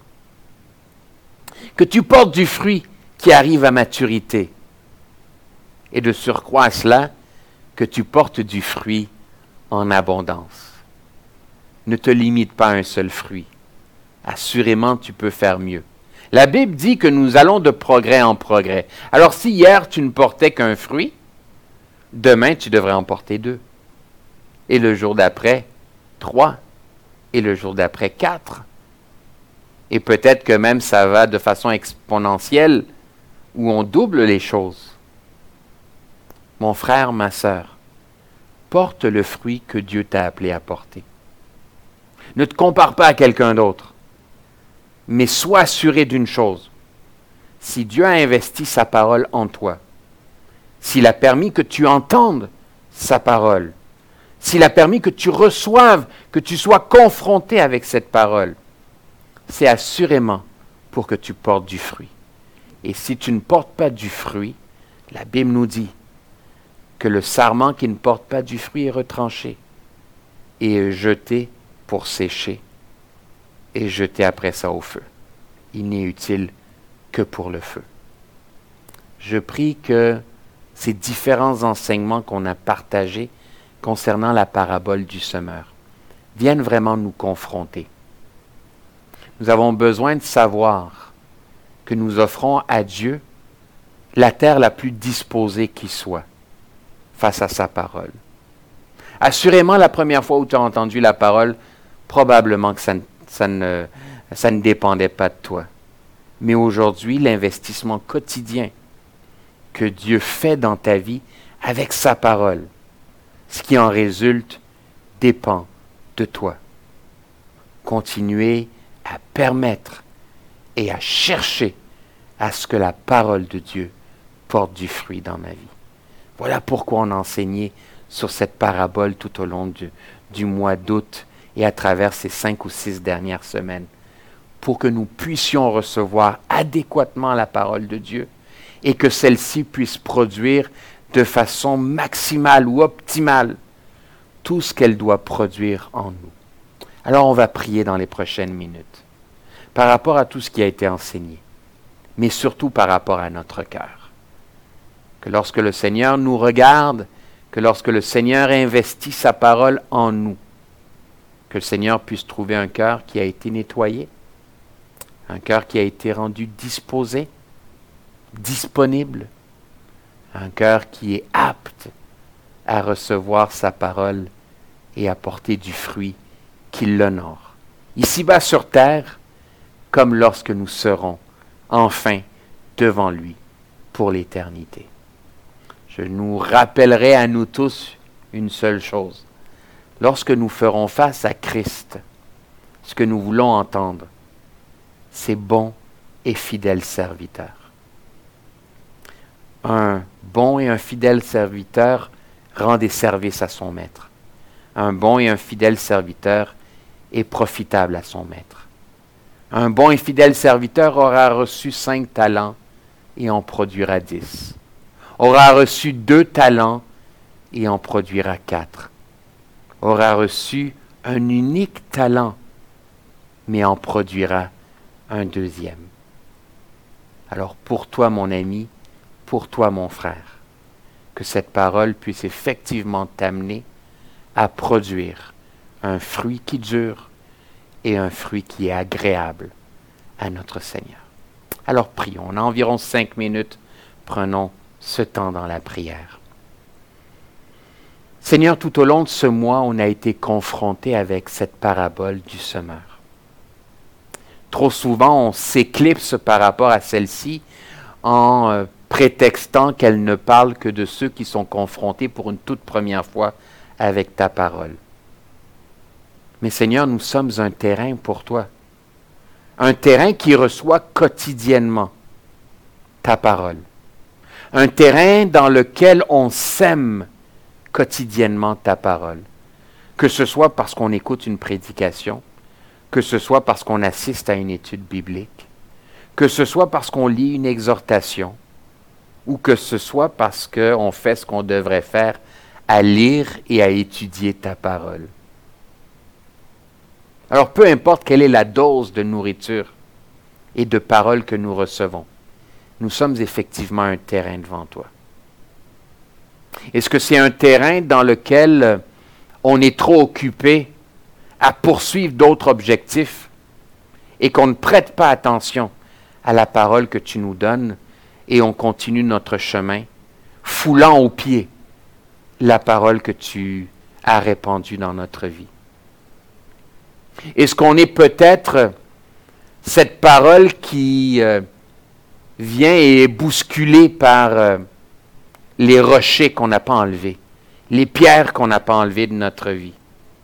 que tu portes du fruit qui arrive à maturité. Et de surcroît à cela, que tu portes du fruit en abondance. Ne te limite pas à un seul fruit. Assurément, tu peux faire mieux. La Bible dit que nous allons de progrès en progrès. Alors si hier tu ne portais qu'un fruit, demain, tu devrais en porter deux. Et le jour d'après, trois. Et le jour d'après, quatre. Et peut-être que même ça va de façon exponentielle, où on double les choses. Mon frère, ma sœur, porte le fruit que Dieu t'a appelé à porter. Ne te compare pas à quelqu'un d'autre, mais sois assuré d'une chose. Si Dieu a investi sa parole en toi, s'il a permis que tu entendes sa parole, s'il a permis que tu reçoives, que tu sois confronté avec cette parole, c'est assurément pour que tu portes du fruit. Et si tu ne portes pas du fruit, la Bible nous dit que le sarment qui ne porte pas du fruit est retranché et est jeté pour sécher et jeté après ça au feu. Il n'est utile que pour le feu. Je prie que ces différents enseignements qu'on a partagés concernant la parabole du semeur viennent vraiment nous confronter. Nous avons besoin de savoir que nous offrons à Dieu la terre la plus disposée qui soit face à sa parole. Assurément, la première fois où tu as entendu la parole, probablement que ça ne, ça ne, ça ne dépendait pas de toi. Mais aujourd'hui, l'investissement quotidien que Dieu fait dans ta vie avec sa parole, ce qui en résulte dépend de toi. Continuez à permettre et à chercher à ce que la parole de Dieu porte du fruit dans ma vie. Voilà pourquoi on a enseigné sur cette parabole tout au long du, du mois d'août et à travers ces cinq ou six dernières semaines, pour que nous puissions recevoir adéquatement la parole de Dieu et que celle-ci puisse produire de façon maximale ou optimale tout ce qu'elle doit produire en nous. Alors on va prier dans les prochaines minutes par rapport à tout ce qui a été enseigné, mais surtout par rapport à notre cœur. Que lorsque le Seigneur nous regarde, que lorsque le Seigneur investit sa parole en nous, que le Seigneur puisse trouver un cœur qui a été nettoyé, un cœur qui a été rendu disposé, disponible, un cœur qui est apte à recevoir sa parole et à porter du fruit qui l'honore, ici-bas sur terre, comme lorsque nous serons enfin devant lui pour l'éternité. Je nous rappellerai à nous tous une seule chose. Lorsque nous ferons face à Christ, ce que nous voulons entendre, c'est bon et fidèle serviteur. Un bon et un fidèle serviteur rend des services à son maître. Un bon et un fidèle serviteur est profitable à son maître. Un bon et fidèle serviteur aura reçu cinq talents et en produira dix. Aura reçu deux talents et en produira quatre. Aura reçu un unique talent, mais en produira un deuxième. Alors pour toi, mon ami, pour toi, mon frère, que cette parole puisse effectivement t'amener à produire un fruit qui dure et un fruit qui est agréable à notre Seigneur. Alors prions, on a environ cinq minutes, prenons ce temps dans la prière. Seigneur, tout au long de ce mois, on a été confronté avec cette parabole du semeur. Trop souvent, on s'éclipse par rapport à celle-ci en euh, prétextant qu'elle ne parle que de ceux qui sont confrontés pour une toute première fois avec ta parole. Mais Seigneur, nous sommes un terrain pour toi. Un terrain qui reçoit quotidiennement ta parole. Un terrain dans lequel on sème quotidiennement ta parole. Que ce soit parce qu'on écoute une prédication, que ce soit parce qu'on assiste à une étude biblique, que ce soit parce qu'on lit une exhortation, ou que ce soit parce qu'on fait ce qu'on devrait faire, à lire et à étudier ta parole. Alors, peu importe quelle est la dose de nourriture et de parole que nous recevons, nous sommes effectivement un terrain devant toi. Est-ce que c'est un terrain dans lequel on est trop occupé à poursuivre d'autres objectifs et qu'on ne prête pas attention à la parole que tu nous donnes et on continue notre chemin, foulant aux pieds la parole que tu as répandue dans notre vie? Est-ce qu'on est peut-être cette parole qui euh, vient et est bousculée par euh, les rochers qu'on n'a pas enlevés, les pierres qu'on n'a pas enlevées de notre vie?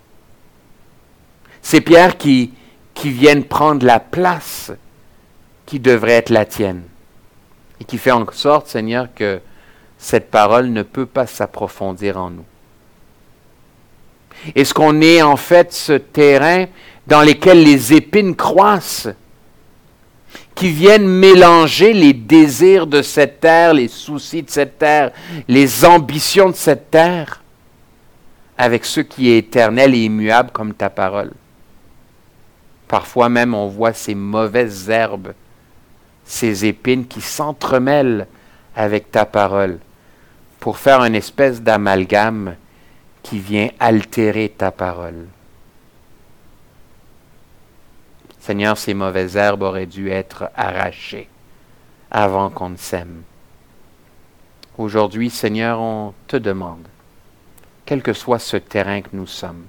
Ces pierres qui, qui viennent prendre la place qui devrait être la tienne et qui fait en sorte, Seigneur, que cette parole ne peut pas s'approfondir en nous. Est-ce qu'on est en fait ce terrain dans lequel les épines croissent, qui viennent mélanger les désirs de cette terre, les soucis de cette terre, les ambitions de cette terre, avec ce qui est éternel et immuable comme ta parole? Parfois même, on voit ces mauvaises herbes, ces épines qui s'entremêlent avec ta parole pour faire une espèce d'amalgame qui vient altérer ta parole. Seigneur, ces mauvaises herbes auraient dû être arrachées avant qu'on ne sème. Aujourd'hui, Seigneur, on te demande, quel que soit ce terrain que nous sommes,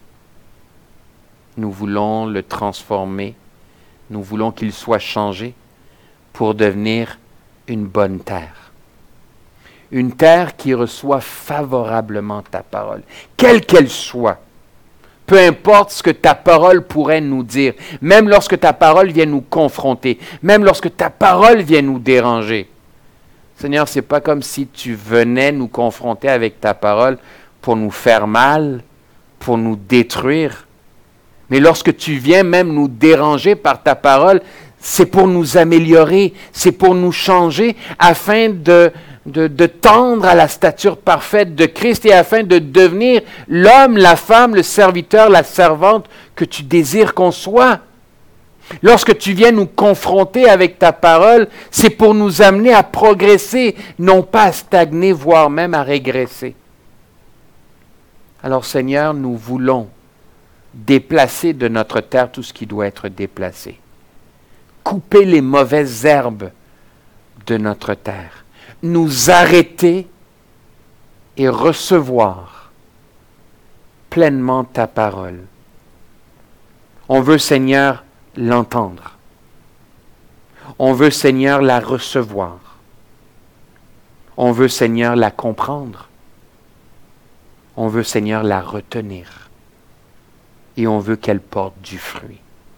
nous voulons le transformer, nous voulons qu'il soit changé pour devenir une bonne terre. Une terre qui reçoit favorablement ta parole, quelle qu'elle soit. Peu importe ce que ta parole pourrait nous dire, même lorsque ta parole vient nous confronter, même lorsque ta parole vient nous déranger. Seigneur, ce n'est pas comme si tu venais nous confronter avec ta parole pour nous faire mal, pour nous détruire. Mais lorsque tu viens même nous déranger par ta parole, c'est pour nous améliorer, c'est pour nous changer afin de, de, de tendre à la stature parfaite de Christ et afin de devenir l'homme, la femme, le serviteur, la servante que tu désires qu'on soit. Lorsque tu viens nous confronter avec ta parole, c'est pour nous amener à progresser, non pas à stagner, voire même à régresser. Alors Seigneur, nous voulons déplacer de notre terre tout ce qui doit être déplacé. Couper les mauvaises herbes de notre terre. Nous arrêter et recevoir pleinement ta parole. On veut, Seigneur, l'entendre. On veut, Seigneur, la recevoir. On veut, Seigneur, la comprendre. On veut, Seigneur, la retenir. Et on veut qu'elle porte du fruit.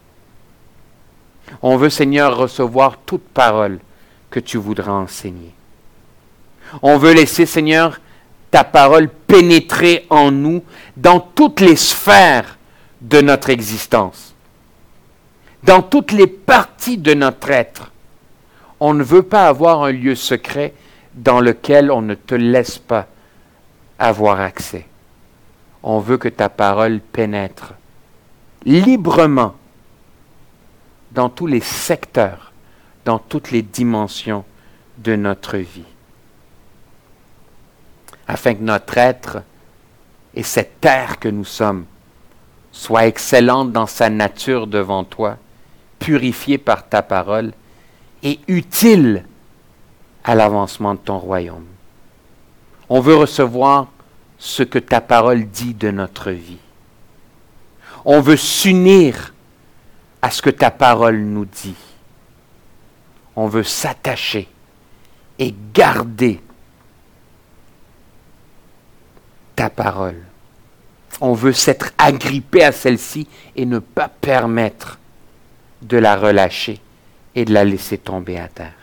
On veut, Seigneur, recevoir toute parole que tu voudras enseigner. On veut laisser, Seigneur, ta parole pénétrer en nous dans toutes les sphères de notre existence, dans toutes les parties de notre être. On ne veut pas avoir un lieu secret dans lequel on ne te laisse pas avoir accès. On veut que ta parole pénètre librement dans tous les secteurs, dans toutes les dimensions de notre vie, afin que notre être et cette terre que nous sommes soient excellentes dans sa nature devant toi, purifiées par ta parole et utiles à l'avancement de ton royaume. On veut recevoir ce que ta parole dit de notre vie. On veut s'unir à ce que ta parole nous dit. On veut s'attacher et garder ta parole. On veut s'être agrippé à celle-ci et ne pas permettre de la relâcher et de la laisser tomber à terre.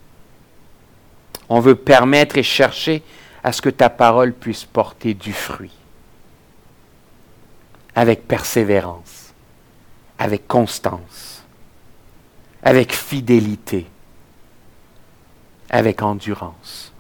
On veut permettre et chercher à ce que ta parole puisse porter du fruit, avec persévérance, avec constance, avec fidélité, avec endurance.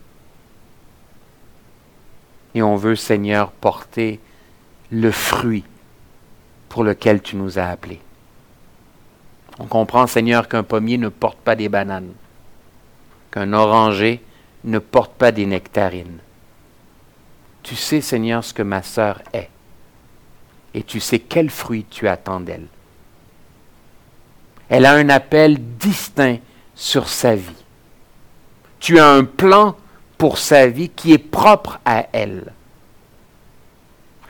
Et on veut, Seigneur, porter le fruit pour lequel tu nous as appelés. On comprend, Seigneur, qu'un pommier ne porte pas des bananes, qu'un oranger ne porte pas des nectarines. Tu sais, Seigneur, ce que ma sœur est, et tu sais quel fruit tu attends d'elle. Elle a un appel distinct sur sa vie. Tu as un plan pour sa vie qui est propre à elle.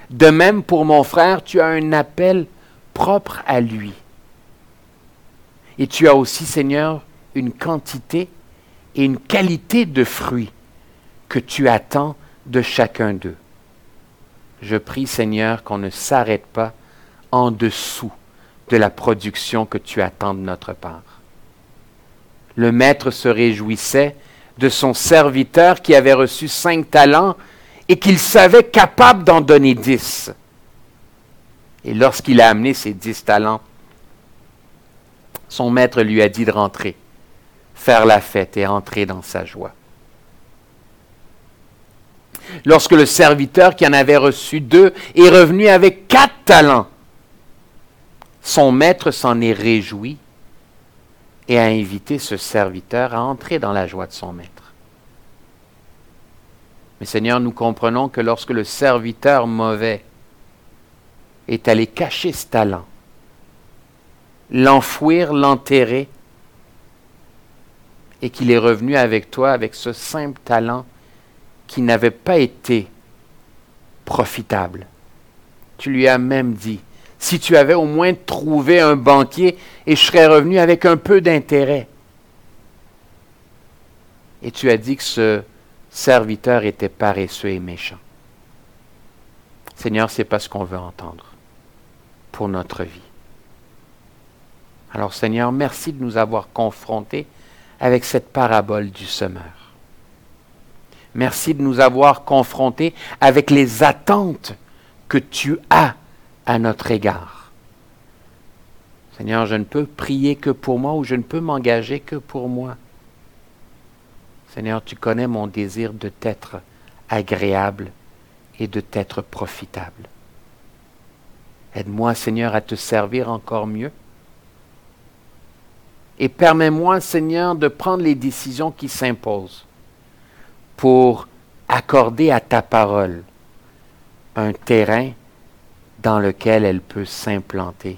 De même, pour mon frère, tu as un appel propre à lui. Et tu as aussi, Seigneur, une quantité et une qualité de fruits que tu attends de chacun d'eux. Je prie, Seigneur, qu'on ne s'arrête pas en dessous de la production que tu attends de notre part. Le maître se réjouissait de son serviteur qui avait reçu cinq talents et qu'il savait capable d'en donner dix. Et lorsqu'il a amené ses dix talents, son maître lui a dit de rentrer, faire la fête et entrer dans sa joie. Lorsque le serviteur qui en avait reçu deux est revenu avec quatre talents, son maître s'en est réjoui et a invité ce serviteur à entrer dans la joie de son maître. Mais Seigneur, nous comprenons que lorsque le serviteur mauvais est allé cacher ce talent, l'enfouir, l'enterrer, et qu'il est revenu avec toi avec ce simple talent qui n'avait pas été profitable. Tu lui as même dit, si tu avais au moins trouvé un banquier et je serais revenu avec un peu d'intérêt. Et tu as dit que ce serviteur était paresseux et méchant. Seigneur, ce n'est pas ce qu'on veut entendre pour notre vie. Alors Seigneur, merci de nous avoir confrontés avec cette parabole du semeur. Merci de nous avoir confrontés avec les attentes que tu as à notre égard. Seigneur, je ne peux prier que pour moi ou je ne peux m'engager que pour moi. Seigneur, tu connais mon désir de t'être agréable et de t'être profitable. Aide-moi, Seigneur, à te servir encore mieux. Et permets-moi, Seigneur, de prendre les décisions qui s'imposent pour accorder à ta parole un terrain dans lequel elle peut s'implanter,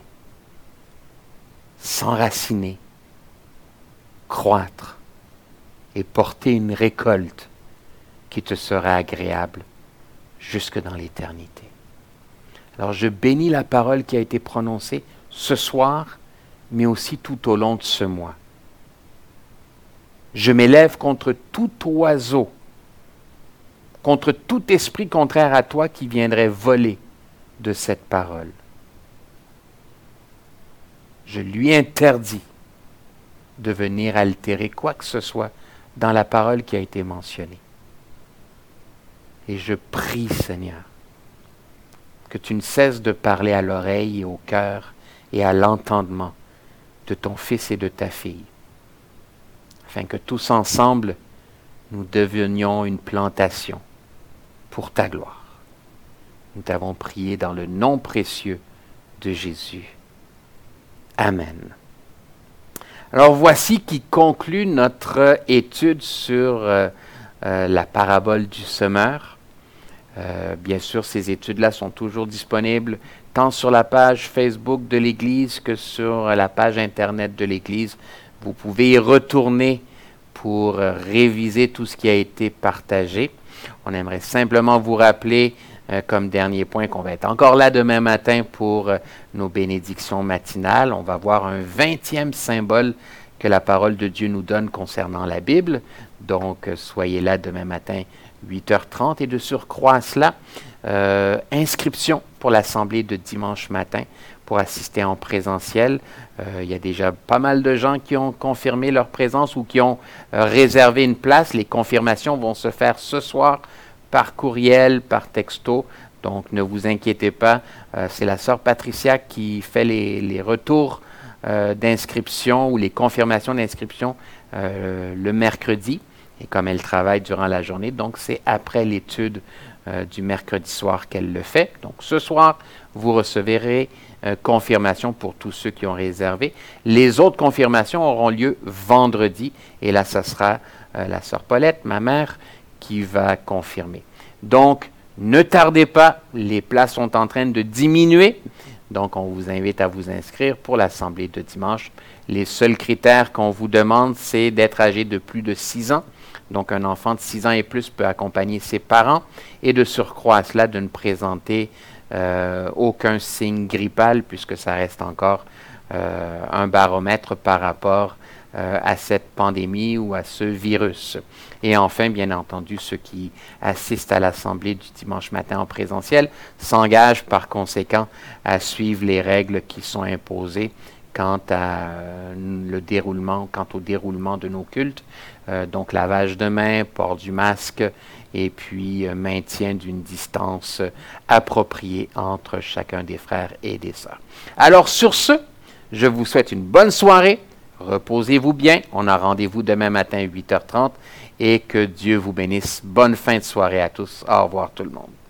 s'enraciner, croître et porter une récolte qui te sera agréable jusque dans l'éternité. Alors je bénis la parole qui a été prononcée ce soir, mais aussi tout au long de ce mois. Je m'élève contre tout oiseau, contre tout esprit contraire à toi qui viendrait voler de cette parole. Je lui interdis de venir altérer quoi que ce soit dans la parole qui a été mentionnée. Et je prie, Seigneur, que tu ne cesses de parler à l'oreille et au cœur et à l'entendement de ton fils et de ta fille, afin que tous ensemble, nous devenions une plantation pour ta gloire. Nous t'avons prié dans le nom précieux de Jésus. Amen. Alors voici qui conclut notre étude sur euh, euh, la parabole du semeur. Euh, bien sûr, ces études-là sont toujours disponibles tant sur la page Facebook de l'Église que sur la page Internet de l'Église. Vous pouvez y retourner pour euh, réviser tout ce qui a été partagé. On aimerait simplement vous rappeler, euh, comme dernier point, qu'on va être encore là demain matin pour euh, nos bénédictions matinales. On va voir un vingtième symbole que la parole de Dieu nous donne concernant la Bible. Donc, euh, soyez là demain matin, huit heures trente. Et de surcroît à cela, euh, inscription pour l'assemblée de dimanche matin pour assister en présentiel. Euh, il y a déjà pas mal de gens qui ont confirmé leur présence ou qui ont euh, réservé une place. Les confirmations vont se faire ce soir par courriel, par texto. Donc, ne vous inquiétez pas. Euh, c'est la sœur Patricia qui fait les, les retours euh, d'inscription ou les confirmations d'inscription euh, le mercredi. Et comme elle travaille durant la journée, donc c'est après l'étude euh, du mercredi soir qu'elle le fait. Donc, ce soir, vous recevrez Euh, confirmation pour tous ceux qui ont réservé. Les autres confirmations auront lieu vendredi. Et là, ce sera euh, la sœur Paulette, ma mère, qui va confirmer. Donc, ne tardez pas. Les places sont en train de diminuer. Donc, on vous invite à vous inscrire pour l'assemblée de dimanche. Les seuls critères qu'on vous demande, c'est d'être âgé de plus de six ans. Donc, un enfant de six ans et plus peut accompagner ses parents. Et de surcroît à cela, de ne présenter euh, aucun signe grippal, puisque ça reste encore euh, un baromètre par rapport euh, à cette pandémie ou à ce virus. Et enfin, bien entendu, ceux qui assistent à l'assemblée du dimanche matin en présentiel s'engagent par conséquent à suivre les règles qui sont imposées quant à euh, le déroulement, quant au déroulement de nos cultes, euh, donc lavage de mains, port du masque, et puis euh, maintien d'une distance appropriée entre chacun des frères et des sœurs. Alors sur ce, je vous souhaite une bonne soirée, reposez-vous bien, on a rendez-vous demain matin à huit heures trente, et que Dieu vous bénisse. Bonne fin de soirée à tous, au revoir tout le monde.